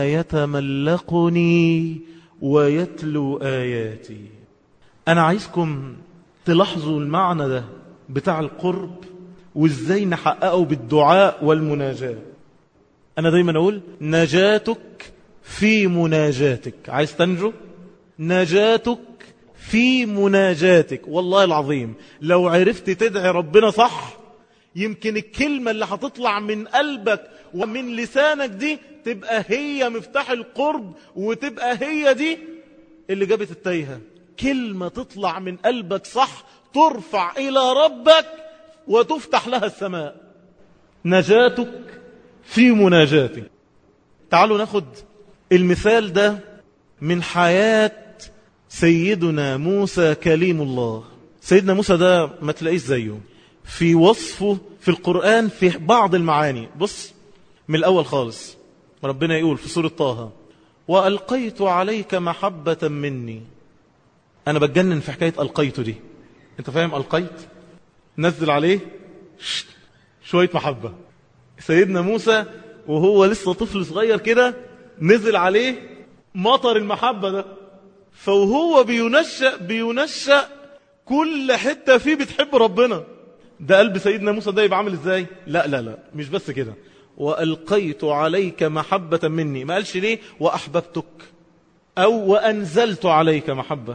يتملقني ويتلو آياتي. أنا عايزكم تلاحظوا المعنى ده بتاع القرب وإزاي نحققه بالدعاء والمناجاة. أنا دايما أقول نجاتك في مناجاتك. عايز تنجو؟ نجاتك في مناجاتك. والله العظيم لو عرفت تدعي ربنا صح، يمكن الكلمة اللي هتطلع من قلبك ومن لسانك دي تبقى هي مفتاح القرب، وتبقى هي دي اللي جابت التايهة. كلمة تطلع من قلبك صح ترفع إلى ربك وتفتح لها السماء. نجاتك في مناجاتك. تعالوا ناخد المثال ده من حياة سيدنا موسى كليم الله. سيدنا موسى ده ما تلاقيش زيه في وصفه في القرآن في بعض المعاني. بص من الأول خالص، ربنا يقول في سورة طه: وألقيت عليك محبة مني أنا بتجنن في حكاية ألقيته دي. أنت فاهم ألقيت؟ نزل عليه شوية محبة. سيدنا موسى وهو لسه طفل صغير كده نزل عليه مطر المحبة ده، فوهو بينشأ كل حتة فيه بتحب ربنا. ده قلب سيدنا موسى ده يبقى عامل ازاي؟ لا مش بس كده، وألقيت عليك محبة مني. ما قالش ليه وأحببتك أو وأنزلت عليك محبة،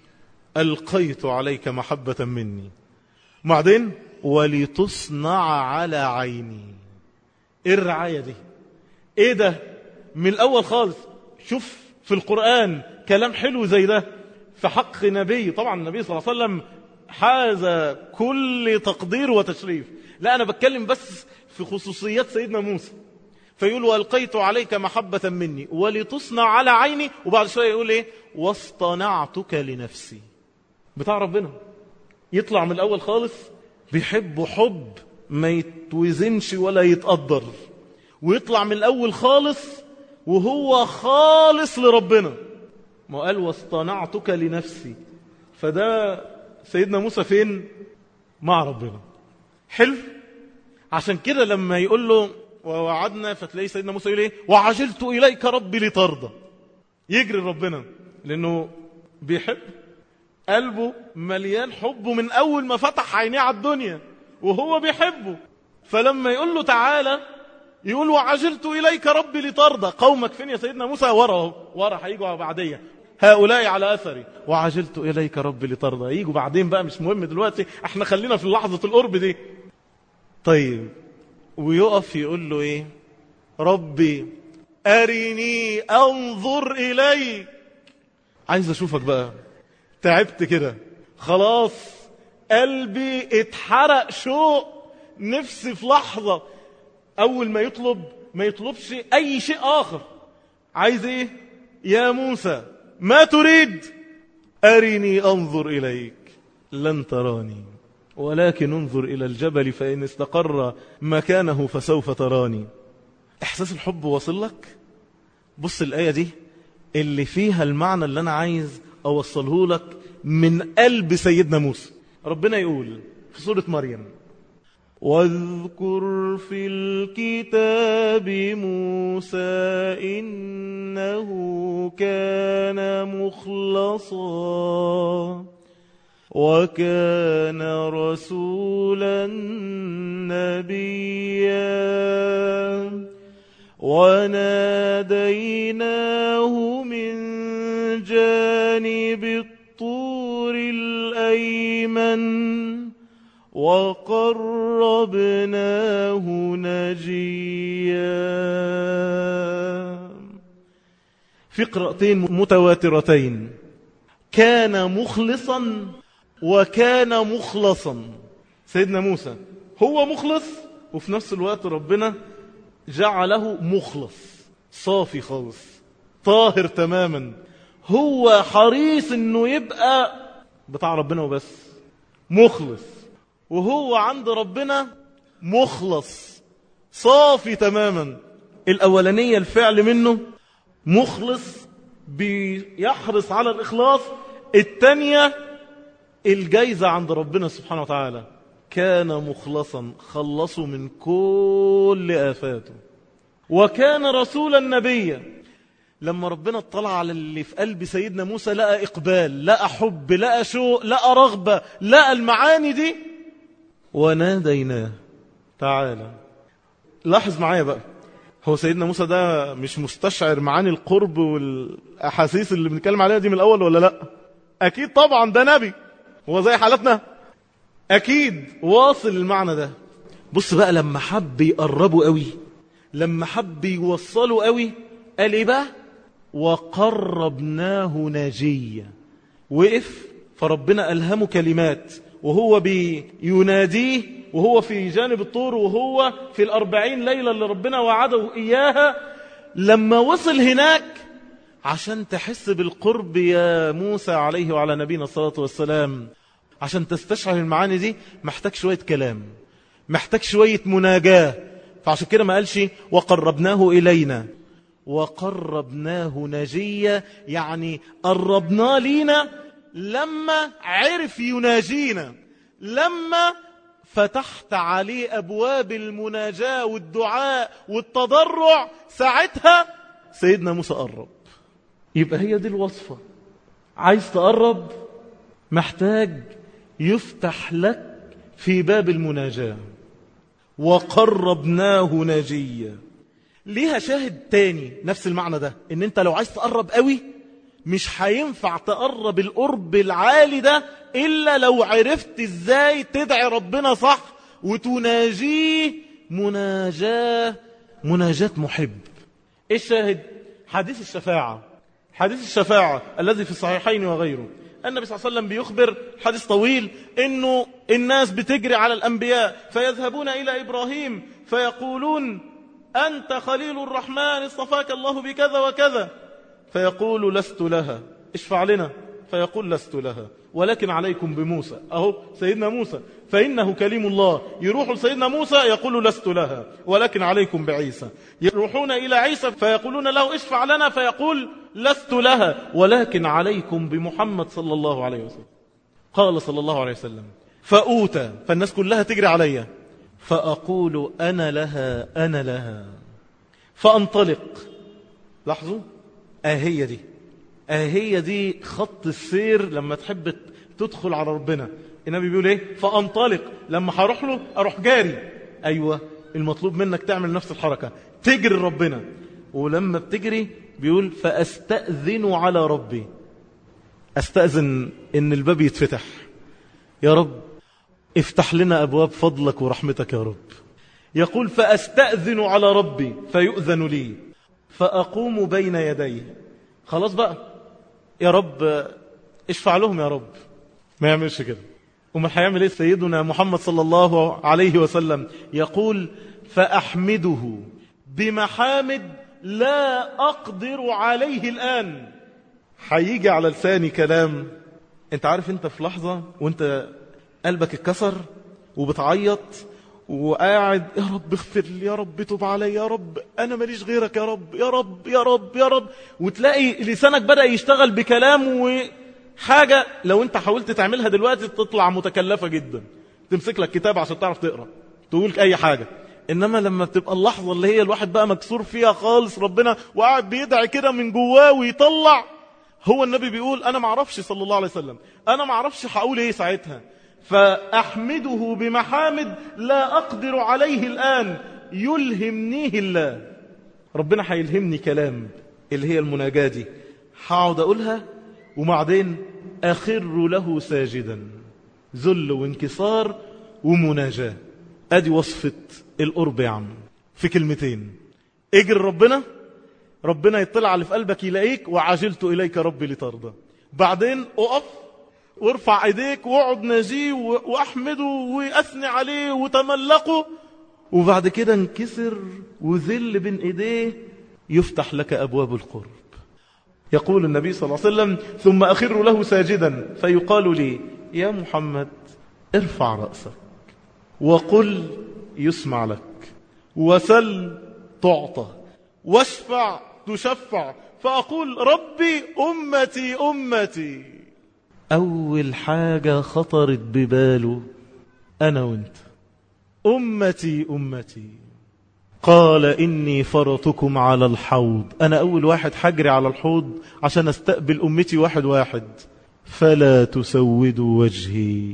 ألقيت عليك محبة مني. بعدين ولتصنع على عيني. ايه الرعاية دي؟ ايه ده؟ من الأول خالص شوف في القرآن كلام حلو زي ده في حق نبي. طبعا النبي صلى الله عليه وسلم حاز كل تقدير وتشريف، لا أنا بتكلم بس في خصوصيات سيدنا موسى. فيقول وألقيت عليك محبة مني ولتصنع على عيني، وبعد شوية يقول ايه واصطنعتك لنفسي. بتاع ربنا يطلع من الأول خالص بيحبه حب ما يتوزنش ولا يتقدر، ويطلع من الأول خالص وهو خالص لربنا. ما قال واصطنعتك لنفسي. فده سيدنا موسى فين؟ مع ربنا. حلو. عشان كده لما يقول له ووعدنا، فتلاقي سيدنا موسى يقول ايه وعجلت إليك ربي لترضى. يجري ربنا لأنه بيحب، قلبه مليان حبه من أول ما فتح عينيه على الدنيا وهو بيحبه. فلما يقول له تعالى يقول وعجلت إليك ربي لترضى. قومك فين يا سيدنا موسى؟ ورا هيجوا بعدية، هؤلاء على أثري وعجلت إليك ربي لترضى. يجوا بعدين بقى، مش مهم دلوقتي، احنا خلينا في لحظة القرب دي. طيب ويقف يقول له ايه ربي أرني أنظر إليك. عايز أشوفك بقى. تعبت كده خلاص، قلبي اتحرق شوق، نفسي في لحظة أول ما يطلب ما يطلبش أي شيء آخر. عايز إيه يا موسى؟ ما تريد؟ أرني أنظر إليك لن تراني ولكن انظر إلى الجبل فإن استقر مكانه فسوف تراني. إحساس الحب وصل لك؟ بص الآية دي اللي فيها المعنى اللي أنا عايز أوصله لك من قلب سيدنا موسى. ربنا يقول في سورة مريم واذكر في الكتاب موسى إنه كان مخلصا وكان رسولا نبيا وناديناه من جانب الطور الأيمن وقربناه نجيا. في قراءتين متواترتين، كان مخلصا وكان مخلصا. سيدنا موسى هو مخلص وفي نفس الوقت ربنا جعله مخلص، صافي خالص، طاهر تماما. هو حريص انه يبقى بتاع ربنا وبس، مخلص، وهو عند ربنا مخلص صافي تماما. الأولانية الفعل منه مخلص بيحرص على الإخلاص، الثانية الجايزة عند ربنا سبحانه وتعالى. كان مخلصا، خلصوا من كل آفاته. وكان رسولا نبيا. لما ربنا اطلع على اللي في قلب سيدنا موسى لقى إقبال، لقى حب، لقى شوق، لقى رغبة، لقى المعاني دي. وناديناه تعالى. لاحظ معايا بقى، هو سيدنا موسى ده مش مستشعر معاني القرب والأحاسيس اللي بنتكلم عليها دي من الأول ولا لا؟ أكيد طبعا، ده نبي، هو زي حالتنا، أكيد واصل المعنى ده. بص بقى لما حب يقربه قوي، لما حب يوصله قوي، قال إيه بقى؟ وقربناه نجيا. وقف فربنا ألهمه كلمات وهو بيناديه وهو في جانب الطور وهو في 40 ليلة اللي ربنا وعده إياها. لما وصل هناك عشان تحس بالقرب يا موسى عليه وعلى نبينا الصلاة والسلام، عشان تستشعر المعاني دي محتاج شوية كلام، محتاج شوية مناجاة. فعشان كده ما قالش وقربناه إلينا، وقربناه نجيا، يعني قربناه لينا لما عرف يناجينا، لما فتحت عليه أبواب المناجاة والدعاء والتضرع، ساعتها سيدنا موسى قرب. يبقى هي دي الوصفة. عايز تقرب، محتاج يفتح لك في باب المناجاة. وقربناه ناجيا. ليها شاهد تاني نفس المعنى ده، ان انت لو عايز تقرب قوي مش هينفع تقرب القرب العالي ده إلا لو عرفت ازاي تدعي ربنا صح وتناجيه مناجاة محب. ايه الشاهد؟ حديث الشفاعة. حديث الشفاعة الذي في الصحيحين وغيره، النبي صلى الله عليه وسلم بيخبر حديث طويل انه الناس بتجري على الأنبياء فيذهبون إلى إبراهيم فيقولون أنت خليل الرحمن اصطفاك الله بكذا وكذا، فيقول لست لها، اشفع لنا، فيقول لست لها ولكن عليكم بموسى. أهو سيدنا موسى فإنه كليم الله. يروحوا لسيدنا موسى يقول لست لها ولكن عليكم بعيسى. يروحون إلى عيسى فيقولون له اشفع لنا، فيقول لست لها ولكن عليكم بمحمد صلى الله عليه وسلم. قال صلى الله عليه وسلم فأوتى، فالناس كلها تجري علي، فأقول أنا لها أنا لها، فأنطلق. لاحظوا، هي دي خط السير لما تحب تدخل على ربنا. النبي بيقول ايه؟ فأنطلق، لما هروح له أروح جاري. أيوة، المطلوب منك تعمل نفس الحركة، تجري ربنا. ولما بتجري بيقول فأستأذن على ربي، أستأذن إن الباب يتفتح. يا رب افتح لنا أبواب فضلك ورحمتك يا رب. يقول فأستأذن على ربي فيؤذن لي، فأقوم بين يديه. خلاص بقى يا رب اشفع لهم يا رب. ما يعملش كده. وما هيعمل ايه سيدنا محمد صلى الله عليه وسلم؟ يقول فأحمده بمحامد لا أقدر عليه الآن. هيجي على لساني كلام، انت عارف انت في لحظة وانت قلبك اتكسر وبتعيط وقاعد يا رب اغفر لي، يا رب تب علي، يا رب انا ماليش غيرك، يا رب يا رب يا رب يا رب، وتلاقي لسانك بدأ يشتغل بكلام وحاجة لو انت حاولت تعملها دلوقتي تطلع متكلفة جدا، تمسك لك كتاب عشان تعرف تقرأ تقول اي حاجة. انما لما بتبقى اللحظة اللي هي الواحد بقى مكسور فيها خالص ربنا وقاعد بيدعي كده من جواه ويطلع، هو النبي بيقول انا معرفش صلى الله عليه وسلم، انا معرفش هقول ايه ساعتها، فأحمده بمحامد لا أقدر عليه الآن يلهمنيه الله. ربنا هيلهمني كلام اللي هي المناجاة دي، هقعد أقولها وبعدين أخر له ساجدا، ذل وانكسار ومناجاة. أدي وصفة القرب يا عم في كلمتين. اجر ربنا يطلع على في قلبك يلاقيك، وعجلت إليك ربي لترضى. بعدين أقف وارفع ايديك واقعد ناجيه واحمده واثني عليه وتملقه، وبعد كده انكسر وذل بين ايديه، يفتح لك ابواب القرب. يقول النبي صلى الله عليه وسلم ثم اخر له ساجدا فيقال لي يا محمد ارفع رأسك وقل يسمع لك، وسل تعطى، واشفع تشفع. فأقول ربي أمتي أمتي. أول حاجة خطرت بباله أنا وانت، أمتي أمتي. قال إني فرطكم على الحوض، أنا أول واحد حجري على الحوض عشان أستقبل أمتي واحد واحد. فلا تسودوا وجهي،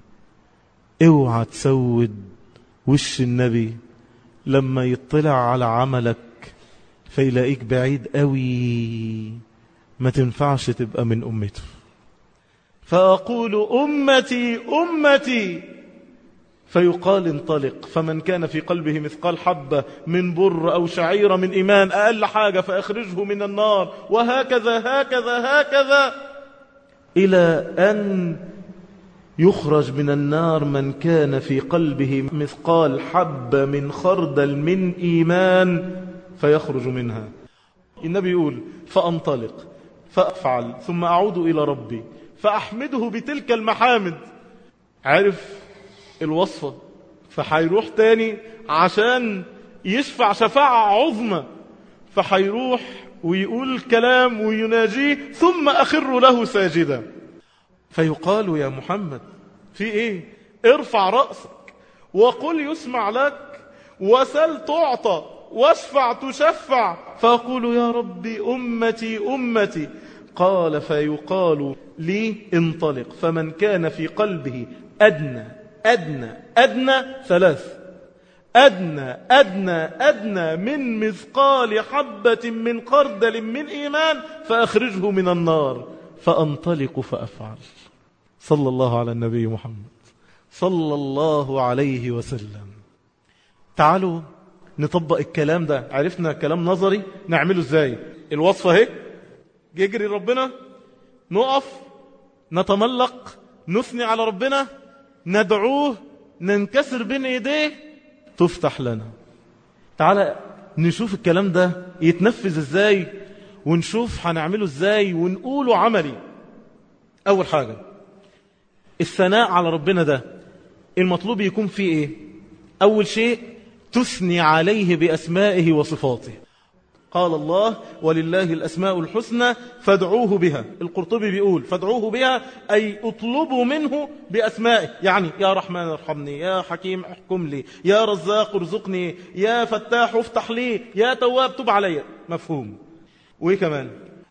اوعى تسود وش النبي لما يطلع على عملك فيلاقيك بعيد قوي، ما تنفعش تبقى من أمته. فأقول أمتي أمتي، فيقال انطلق، فمن كان في قلبه مثقال حبة من بر أو شعيرة من إيمان أقل حاجة فأخرجه من النار، وهكذا هكذا هكذا إلى أن يخرج من النار من كان في قلبه مثقال حبة من خردل من إيمان فيخرج منها. النبي يقول فأنطلق فأفعل ثم أعود إلى ربي فأحمده بتلك المحامد. عرف الوصفة، فحيروح تاني عشان يشفع شفاعة عظمى، فحيروح ويقول الكلام ويناجيه ثم أخر له ساجدا. فيقال يا محمد في ايه؟ ارفع رأسك وقل يسمع لك وسل تعطى واشفع تشفع. فأقول يا ربي أمتي أمتي. قال فيقال لي انطلق، فمن كان في قلبه أدنى أدنى أدنى 3 أدنى أدنى أدنى من مثقال حبة من خردل من إيمان فأخرجه من النار. فأنطلق فأفعل. صلى الله على النبي محمد صلى الله عليه وسلم. تعالوا نطبق الكلام ده. عرفنا كلام نظري، نعمله ازاي؟ الوصفة اهي، يجري ربنا، نقف، نتملق، نثني على ربنا، ندعوه، ننكسر بين ايديه، تفتح لنا. تعالى نشوف الكلام ده يتنفذ ازاي، ونشوف هنعمله ازاي ونقوله عملي. اول حاجة الثناء على ربنا ده المطلوب يكون فيه ايه؟ اول شيء تثني عليه بأسمائه وصفاته. قال الله ولله الأسماء الحسنى فادعوه بها. القرطبي بيقول فادعوه بها أي اطلبوا منه بأسمائه، يعني يا رحمن ارحمني، يا حكيم احكم لي، يا رزاق ارزقني، يا فتاح افتح لي، يا تواب تب علي. مفهوم؟ وايه كمان؟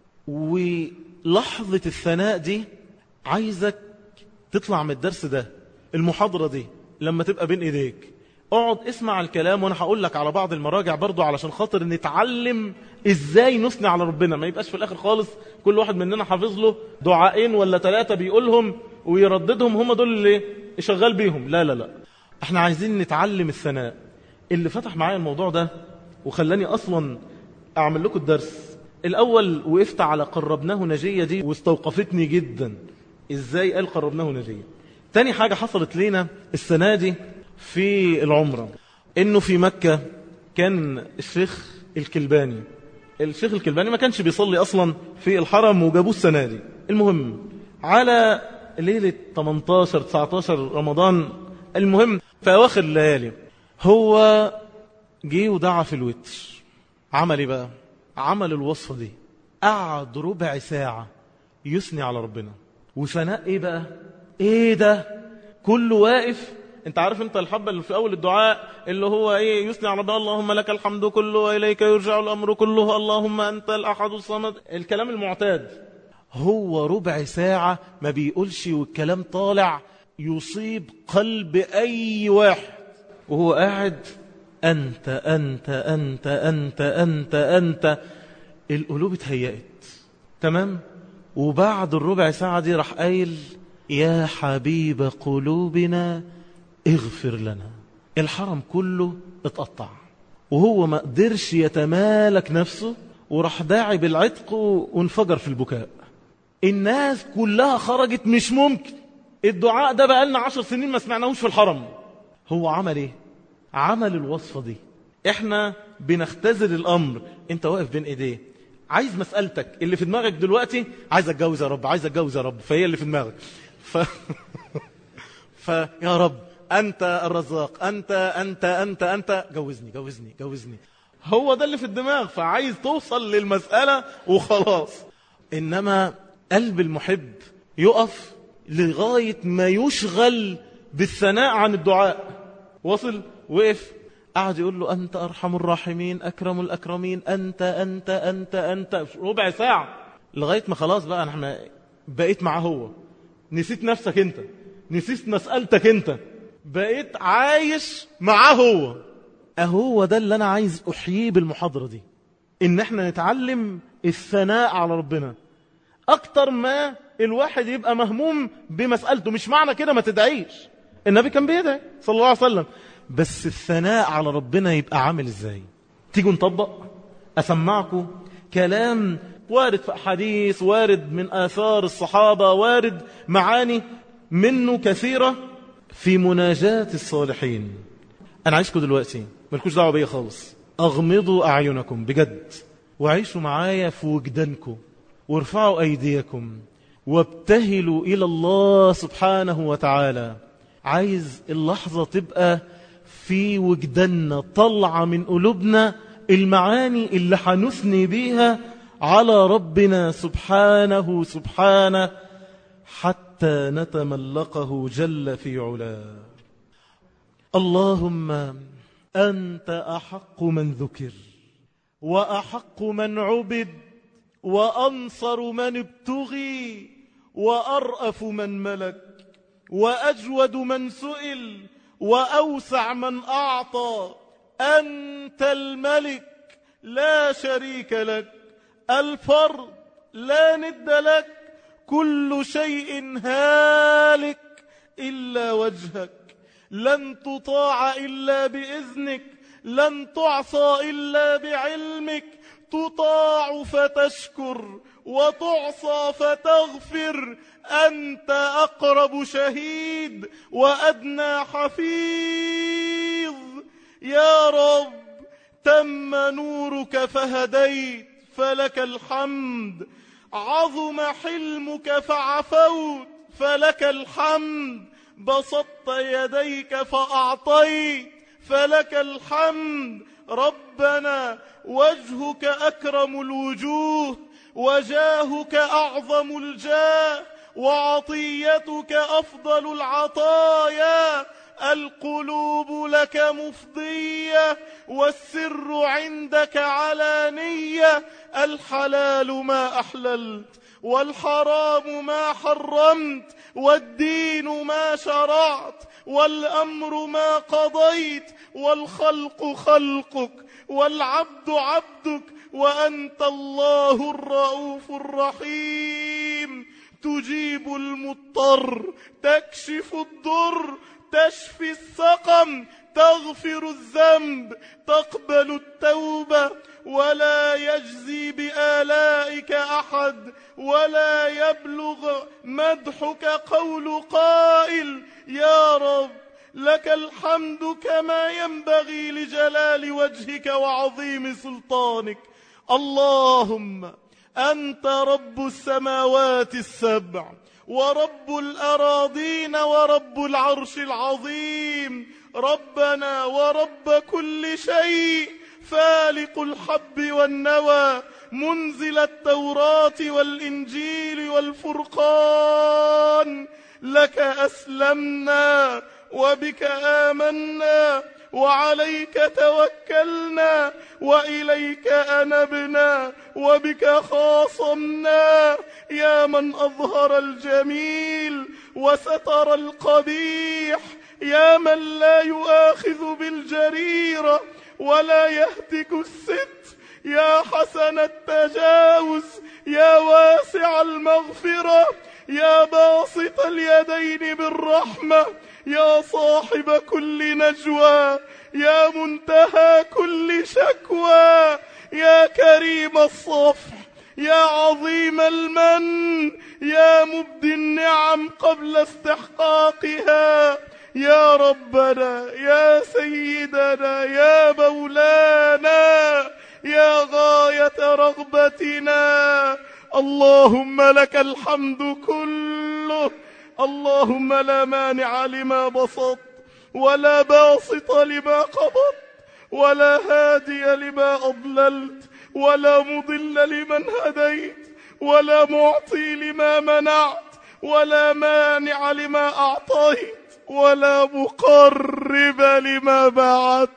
ولحظة الثناء دي عايزك تطلع من الدرس ده، المحاضرة دي لما تبقى بين ايديك اقعد اسمع الكلام، وانا هقول لك على بعض المراجع برضو علشان خاطر نتعلم ازاي نثني على ربنا. ما يبقاش في الاخر خالص كل واحد مننا حافظ له دعائين ولا 3 بيقولهم ويرددهم، هم دول اللي شغال بيهم. لا لا لا، احنا عايزين نتعلم الثناء. اللي فتح معايا الموضوع ده وخلاني اصلا اعمل لكم الدرس الاول، وقفت على قربناه نجية دي واستوقفتني جدا. ازاي قال قربناه نجية؟ تاني حاجة حصلت لنا السنة دي في العمرة، انه في مكة كان الشيخ الكلباني ما كانش بيصلي اصلا في الحرم، وجابوه السنة دي. المهم على ليلة 18-19 رمضان، المهم في اواخر الليالي، هو جه ودعا في الوتر. عمل ايه بقى؟ عمل الوصفة دي، قعد ربع ساعة يثني على ربنا. وثناء ايه بقى؟ ايه ده؟ كله واقف. انت عارف انت الحبة اللي في اول الدعاء اللي هو ايه؟ يثني على ربنا، اللهم لك الحمد كله واليك يرجع الامر كله، اللهم انت الاحد الصمد، الكلام المعتاد. هو ربع ساعة ما بيقولش، والكلام طالع يصيب قلب اي واحد، وهو قاعد انت انت انت انت انت انت. القلوب اتهيأت تمام. وبعد الربع ساعة دي راح قايل يا حبيب قلوبنا اغفر لنا. الحرم كله اتقطع، وهو ما قدرش يتمالك نفسه، وراح داعي بالعتق وانفجر في البكاء. الناس كلها خرجت، مش ممكن الدعاء ده بقالنا 10 سنين ما سمعناهوش في الحرم. هو عمل ايه؟ عمل الوصفة دي. احنا بنختزل الامر، انت واقف بين ايديه، عايز مسألتك اللي في دماغك دلوقتي، عايز اتجوز يا رب، عايز اتجوز يا رب، فهي اللي في دماغك. يا رب أنت الرزاق، أنت جوزني جوزني جوزني. هو ده اللي في الدماغ، فعايز توصل للمسألة وخلاص. إنما قلب المحب يقف لغاية ما يشغل بالثناء عن الدعاء. وصل، وقف، قعد يقول له أنت أرحم الراحمين أكرم الأكرمين، أنت أنت أنت أنت، ربع ساعة، لغاية ما خلاص بقى احنا بقيت معاه. هو نسيت نفسك انت، نسيت مسألتك انت، بقيت عايش معاه. هو ده اللي انا عايز احييه بالمحاضرة دي، ان احنا نتعلم الثناء على ربنا اكتر ما الواحد يبقى مهموم بمسألته. مش معنى كده ما تدعيش، النبي كان بيدعي صلى الله عليه وسلم، بس الثناء على ربنا يبقى عامل ازاي؟ تيجوا نطبق. اسمعكم كلام وارد في حديث، وارد من آثار الصحابة، وارد معاني منه كثيرة في مناجاة الصالحين. أنا عايزكم دلوقتي ملكوش دعوة بيا خالص، أغمضوا أعينكم بجد، وعيشوا معايا في وجدانكم، وارفعوا أيديكم، وابتهلوا إلى الله سبحانه وتعالى. عايز اللحظة تبقى في وجداننا، طلع من قلوبنا المعاني اللي حنثني بيها على ربنا سبحانه، حتى حتى نتملقه جل في علاه. اللهم أنت أحق من ذكر، وأحق من عبد، وأنصر من ابتغي، وأرأف من ملك، وأجود من سئل، وأوسع من أعطى. أنت الملك لا شريك لك، الفرد لا ند لك، كل شيء هالك إلا وجهك، لن تطاع إلا بإذنك، لن تعصى إلا بعلمك، تطاع فتشكر وتعصى فتغفر. أنت أقرب شهيد وأدنى حفيظ. يا رب تم نورك فهديت فلك الحمد، عظم حلمك فعفوت فلك الحمد، بسطت يديك فأعطيت فلك الحمد. ربنا وجهك أكرم الوجوه، وجاهك أعظم الجاه، وعطيتك أفضل العطايا. القلوب لك مفضية، والسر عندك علانية. الحلال ما أحللت، والحرام ما حرمت، والدين ما شرعت، والأمر ما قضيت، والخلق خلقك، والعبد عبدك، وأنت الله الرؤوف الرحيم. تجيب المضطر، تكشف الضر، تشفي السقم، تغفر الذنب، تقبل التوبة، ولا يجزي بآلائك أحد، ولا يبلغ مدحك قول قائل. يا رب لك الحمد كما ينبغي لجلال وجهك وعظيم سلطانك. اللهم أنت رب السماوات السبع، ورب الأراضين، ورب العرش العظيم. ربنا ورب كل شيء، فالق الحب والنوى، منزل التوراة والإنجيل والفرقان. لك أسلمنا، وبك آمنا، وعليك توكلنا، وإليك أنبنا، وبك خاصمنا. يا من أظهر الجميل وستر القبيح، يا من لا يؤاخذ بالجريرة ولا يهتك الستر، يا حسن التجاوز، يا واسع المغفرة، يا باسط اليدين بالرحمة، يا صاحب كل نجوى، يا منتهى كل شكوى، يا كريم الصفح، يا عظيم المن، يا مبدي النعم قبل استحقاقها. يا ربنا، يا سيدنا، يا مولانا، يا غاية رغبتنا. اللهم لك الحمد كله. اللهم لا مانع لما بسط، ولا باسط لما قبضت، ولا هادي لما أضللت، ولا مضل لمن هديت، ولا معطي لما منعت، ولا مانع لما أعطيت، ولا مقرب لما بعدت،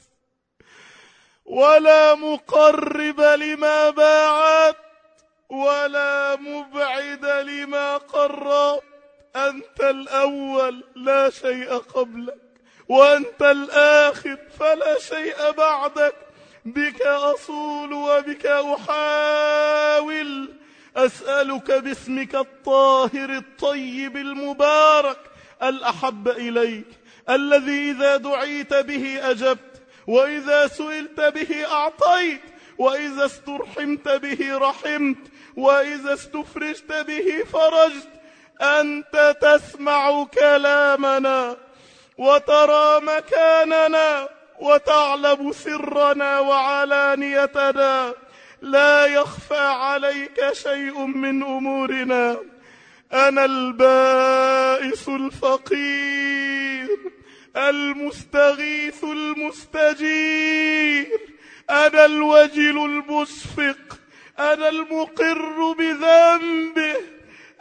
ولا مقرب لما باعت، ولا مبعد لما قربت. أنت الأول لا شيء قبلك، وأنت الآخر فلا شيء بعدك. بك أصول وبك أحاول. أسألك باسمك الطاهر الطيب المبارك الأحب إليك، الذي إذا دعيت به أجبت، وإذا سئلت به أعطيت، وإذا استرحمت به رحمت، وإذا استفرجت به فرجت. أنت تسمع كلامنا، وترى مكاننا، وتعلم سرنا وعلانيتنا. لا يخفى عليك شيء من أمورنا. أنا البائس الفقير، المستغيث المستجير، أنا الوجل المشفق، أنا المقر بذنبه. أسأل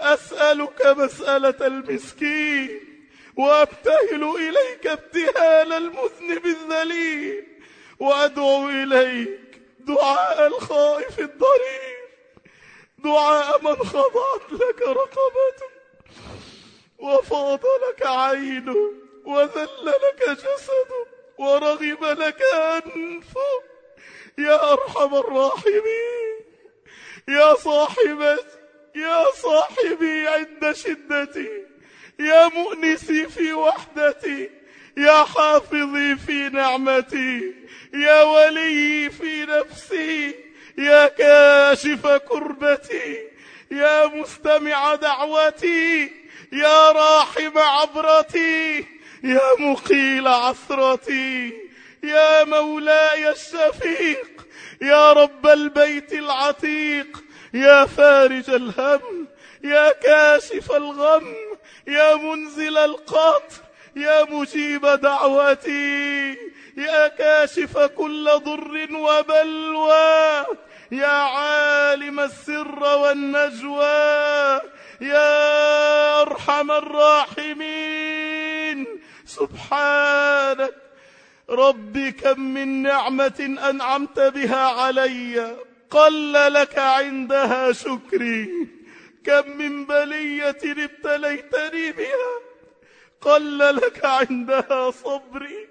أسألك مسألة المسكين، وأبتهل إليك ابتهال المذنب الذليل، وأدعو إليك دعاء الخائف الضرير، دعاء من خضعت لك رقبته وفاض لك عينه وذل لك جسده ورغب لك أنفه. يا أرحم الراحمين، يا صاحبتي، يا صاحبي عند شدتي، يا مؤنسي في وحدتي، يا حافظي في نعمتي، يا ولي في نفسي، يا كاشف كربتي، يا مستمع دعوتي، يا راحم عبرتي، يا مقيل عثرتي، يا مولاي الشفيق، يا رب البيت العتيق، يا فارج الهم، يا كاشف الغم، يا منزل القطر، يا مجيب دعوتي، يا كاشف كل ضر وبلوى، يا عالم السر والنجوى، يا أرحم الراحمين. سبحانك ربي، كم من نعمة أنعمت بها علي قل لك عندها شكري، كم من بلية ابتليتني بها قل لك عندها صبري.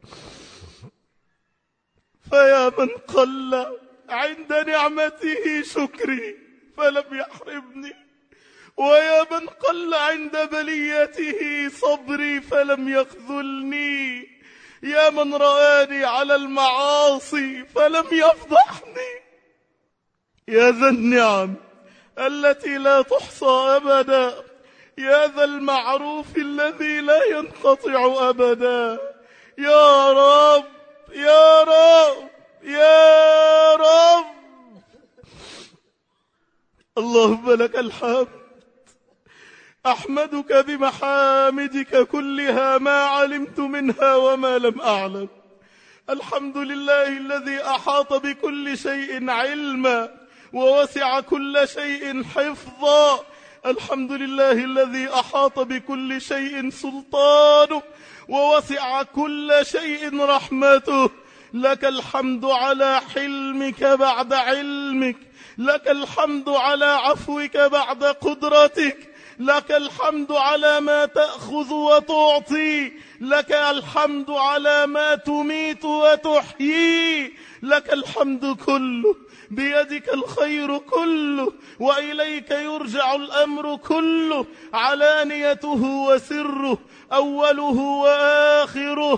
فيا من قل عند نعمته شكري فلم يحرمني، ويا من قل عند بليته صبري فلم يخذلني، يا من رآني على المعاصي فلم يفضحني، يا ذا النعم التي لا تحصى أبدا، يا ذا المعروف الذي لا ينقطع أبدا. يا رب، يا رب، يا رب، اللهم لك الحمد. أحمدك بمحامدك كلها ما علمت منها وما لم أعلم. الحمد لله الذي أحاط بكل شيء علما ووسع كل شيء حفظا. الحمد لله الذي أحاط بكل شيء سلطانه ووسع كل شيء رحمته. لك الحمد على حلمك بعد علمك، لك الحمد على عفوك بعد قدرتك، لك الحمد على ما تأخذ وتعطي، لك الحمد على ما تميت وتحيي، لك الحمد كله، بيدك الخير كله، وإليك يرجع الأمر كله، علانيته وسره، أوله وآخره.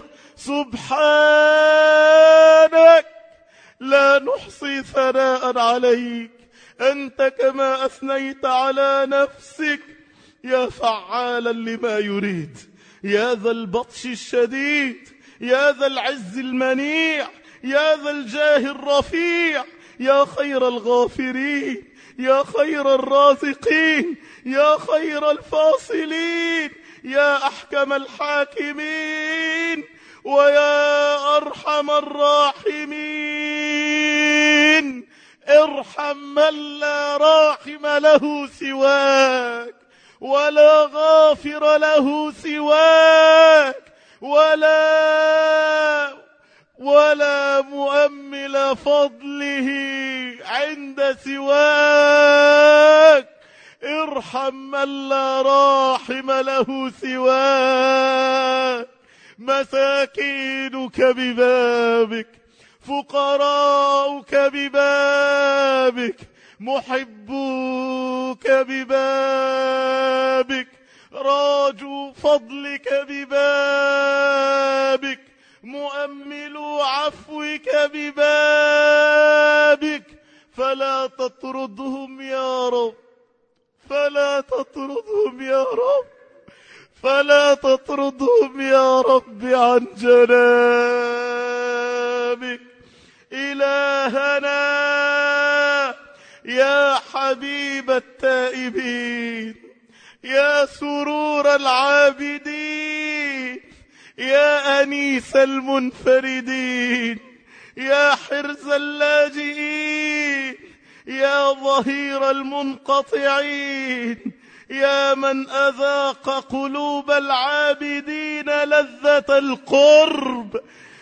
سبحانك لا نحصي ثناء عليك، أنت كما أثنيت على نفسك. يا فعالا لما يريد، يا ذا البطش الشديد، يا ذا العز المنيع، يا ذا الجاه الرفيع، يا خير الغافرين، يا خير الرازقين، يا خير الفاصلين، يا أحكم الحاكمين، ويا أرحم الراحمين. ارحم من لا راحم له سواك، ولا غافر له سواك، ولا مؤمل فضله عند سواك. ارحم من لا راحم له سواك. مساكينك ببابك، فقراؤك ببابك، محبوك ببابك، راجو فضلك ببابك، مؤملو عفوك ببابك. فلا تطردهم يا رب، فلا تطردهم يا رب، فلا تطردهم يا رب عن جنابك. إلهنا يا حبيب التائبين، يا سرور العابدين، يا أنيس المنفردين، يا حرز اللاجئين، يا ظهير المنقطعين، يا من أذاق قلوب العابدين لذة القرب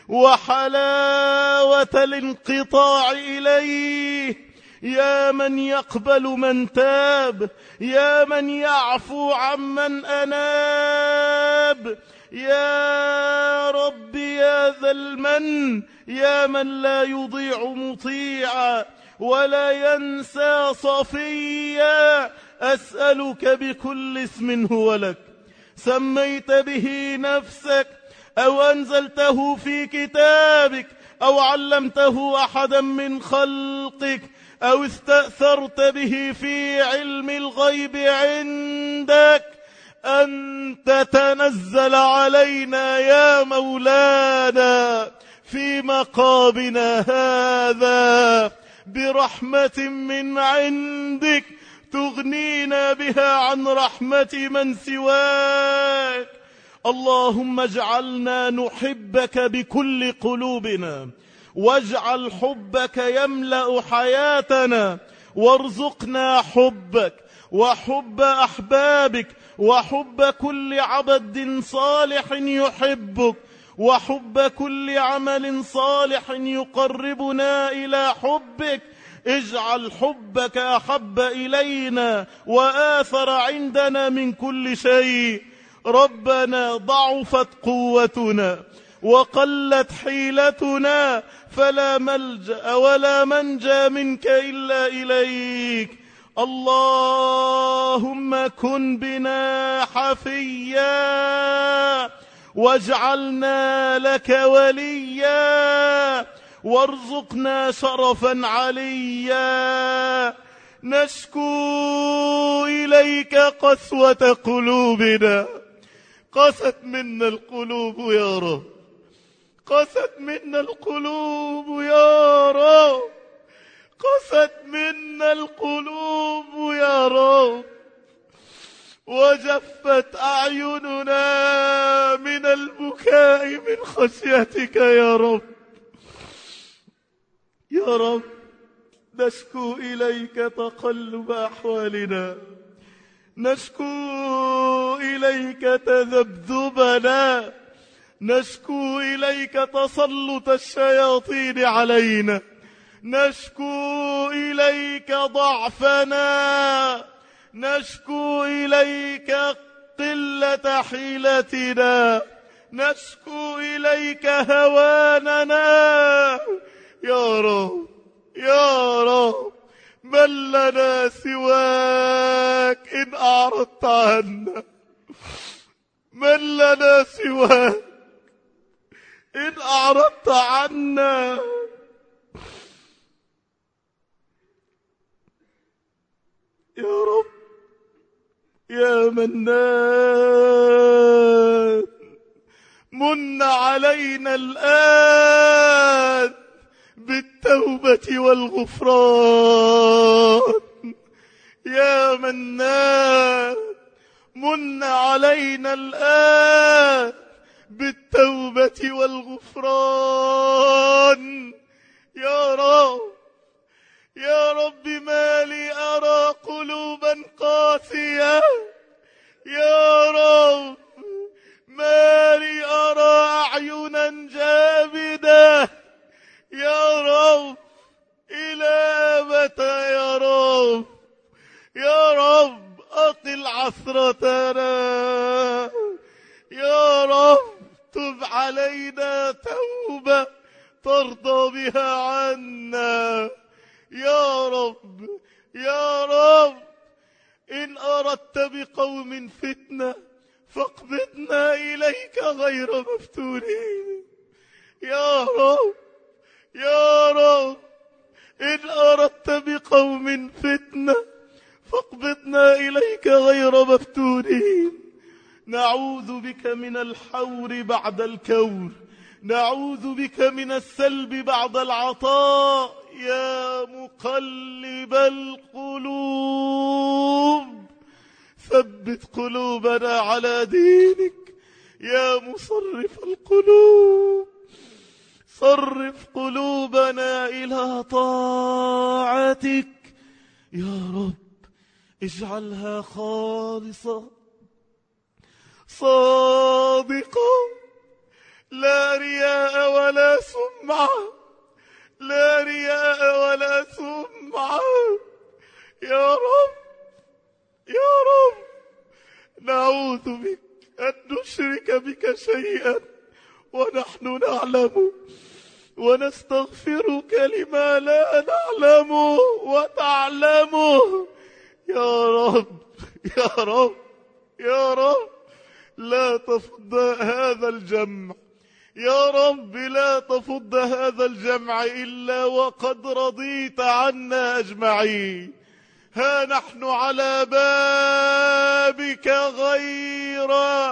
وحلاوة الانقطاع إليه، يا من يقبل من تاب، يا من يعفو عمن أناب، يا رب يا ذا المن، يا من لا يضيع مطيعا ولا ينسى صفيا، أسألك بكل اسم هو لك سميت به نفسك أو أنزلته في كتابك أو علمته أحدا من خلقك أو استأثرت به في علم الغيب عندك، أن تتنزل علينا يا مولانا في مقامنا هذا برحمة من عندك تغنينا بها عن رحمة من سواك. اللهم اجعلنا نحبك بكل قلوبنا، واجعل حبك يملأ حياتنا، وارزقنا حبك وحب أحبابك وحب كل عبد صالح يحبك وحب كل عمل صالح يقربنا إلى حبك. اجعل حبك أحب إلينا وآثر عندنا من كل شيء. ربنا ضعفت قوتنا وقلت حيلتنا، فلا ملجأ ولا منجى منك إلا إليك. اللهم كن بنا حفيا، واجعلنا لك وليا، وارزقنا شرفا عليا. نشكو إليك قسوة قلوبنا، قست منا القلوب يا رب، قست منا القلوب يا رب، قست منا القلوب يا رب، وجفت أعيننا من البكاء من خشيتك يا رب. يا رب نشكو إليك تقلب أحوالنا، نشكو إليك تذبذبنا، نشكو إليك تسلط الشياطين علينا، نشكو إليك ضعفنا، نشكو إليك قلة حيلتنا، نشكو إليك هواننا. يا رب يا رب، من لنا سواك إن أعرضت عنا؟ من لنا سواك إن أعرضت عنا؟ يا رب يا منان، من علينا الآن بالتوبة والغفران. يا منان، من علينا الآن بالتوبة والغفران. يا رب يا رب، ما لي أرى قلوبا قاسية، يا رب ما لي أرى أعينا جامدة، يا رب إلى متى يا رب؟ يا رب أقل عثرتنا، يا رب تب علينا توبة ترضى بها عنا. يا رب يا رب، إن أردت بقوم فتنة فاقبضنا إليك غير مفتونين. يا رب يا رب، إن أردت بقوم فتنة فاقبضنا إليك غير مفتونين. نعوذ بك من الحور بعد الكور، نعوذ بك من السلب بعد العطاء. يا مقلب القلوب ثبت قلوبنا على دينك. يا مصرف القلوب صرف قلوبنا إلى طاعتك. يا رب اجعلها خالصة صادقة، لا رياء ولا سمعة، لا رياء ولا سمعة. يا رب يا رب نعوذ بك أن نشرك بك شيئا ونحن نعلم، ونستغفرك لما لا نعلم وتعلمه. يا رب يا رب يا رب لا تفض هذا الجمع، يا رب لا تفض هذا الجمع إلا وقد رضيت عنا أجمعين. ها نحن على بابك غير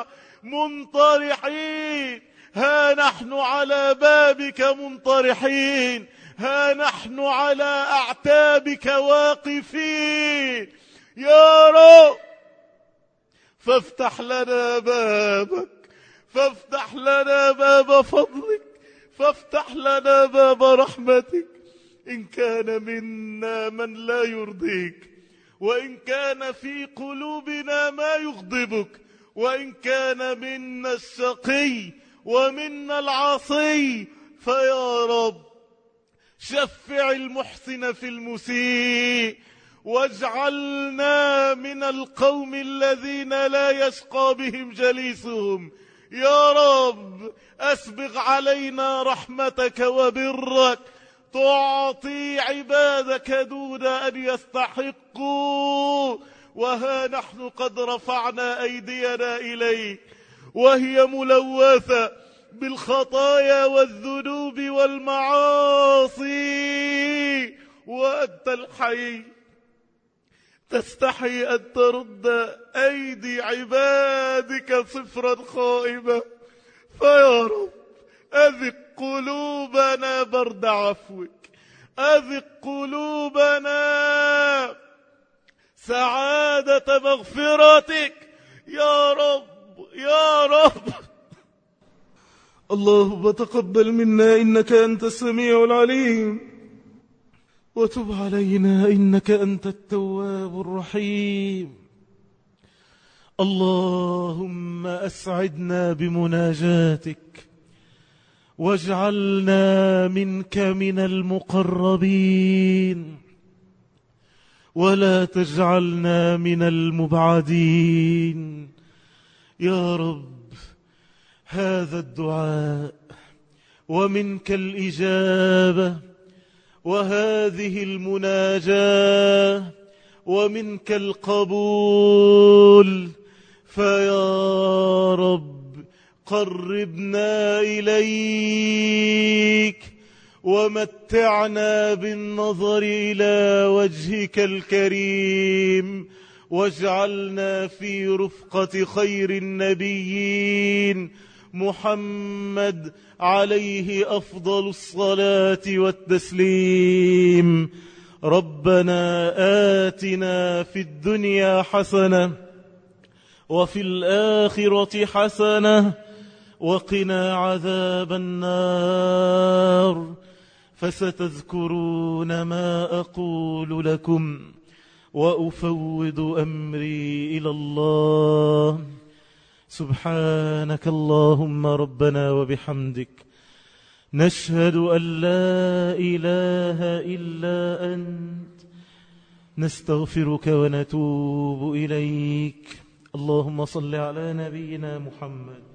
منطرحين، ها نحن على بابك منطرحين، ها نحن على أعتابك واقفين. يا رب فافتح لنا بابك، فافتح لنا باب فضلك، فافتح لنا باب رحمتك. إن كان منا من لا يرضيك، وإن كان في قلوبنا ما يغضبك، وإن كان منا الشقي ومنا العاصي، فيا رب شفع المحسن في المسيء، واجعلنا من القوم الذين لا يشقى بهم جليسهم. يا رب أسبغ علينا رحمتك وبرك، تعطي عبادك دون أن يستحقوا. وها نحن قد رفعنا أيدينا إليك وهي ملوثة بالخطايا والذنوب والمعاصي، وأنت الحي تستحي أن ترد أيدي عبادك صفرا خائبة. فيا رب أذق قلوبنا برد عفوك، أذق قلوبنا سعادة مغفرتك. يا رب يا رب اللهم تقبل منا إنك أنت السميع العليم، وتب علينا إنك أنت التواب الرحيم. اللهم أسعدنا بمناجاتك، واجعلنا منك من المقربين، ولا تجعلنا من المبعدين. يا رب هذا الدعاء ومنك الإجابة، وهذه المناجاة ومنك القبول. فيا رب قربنا إليك، ومتعنا بالنظر إلى وجهك الكريم، واجعلنا في رفقة خير النبيين محمد عليه أفضل الصلاة والتسليم. ربنا آتنا في الدنيا حسنة وفي الآخرة حسنة وقنا عذاب النار. فستذكرون ما أقول لكم، وأفوض أمري إلى الله. سبحانك اللهم ربنا وبحمدك، نشهد أن لا إله إلا أنت، نستغفرك ونتوب إليك. اللهم صل على نبينا محمد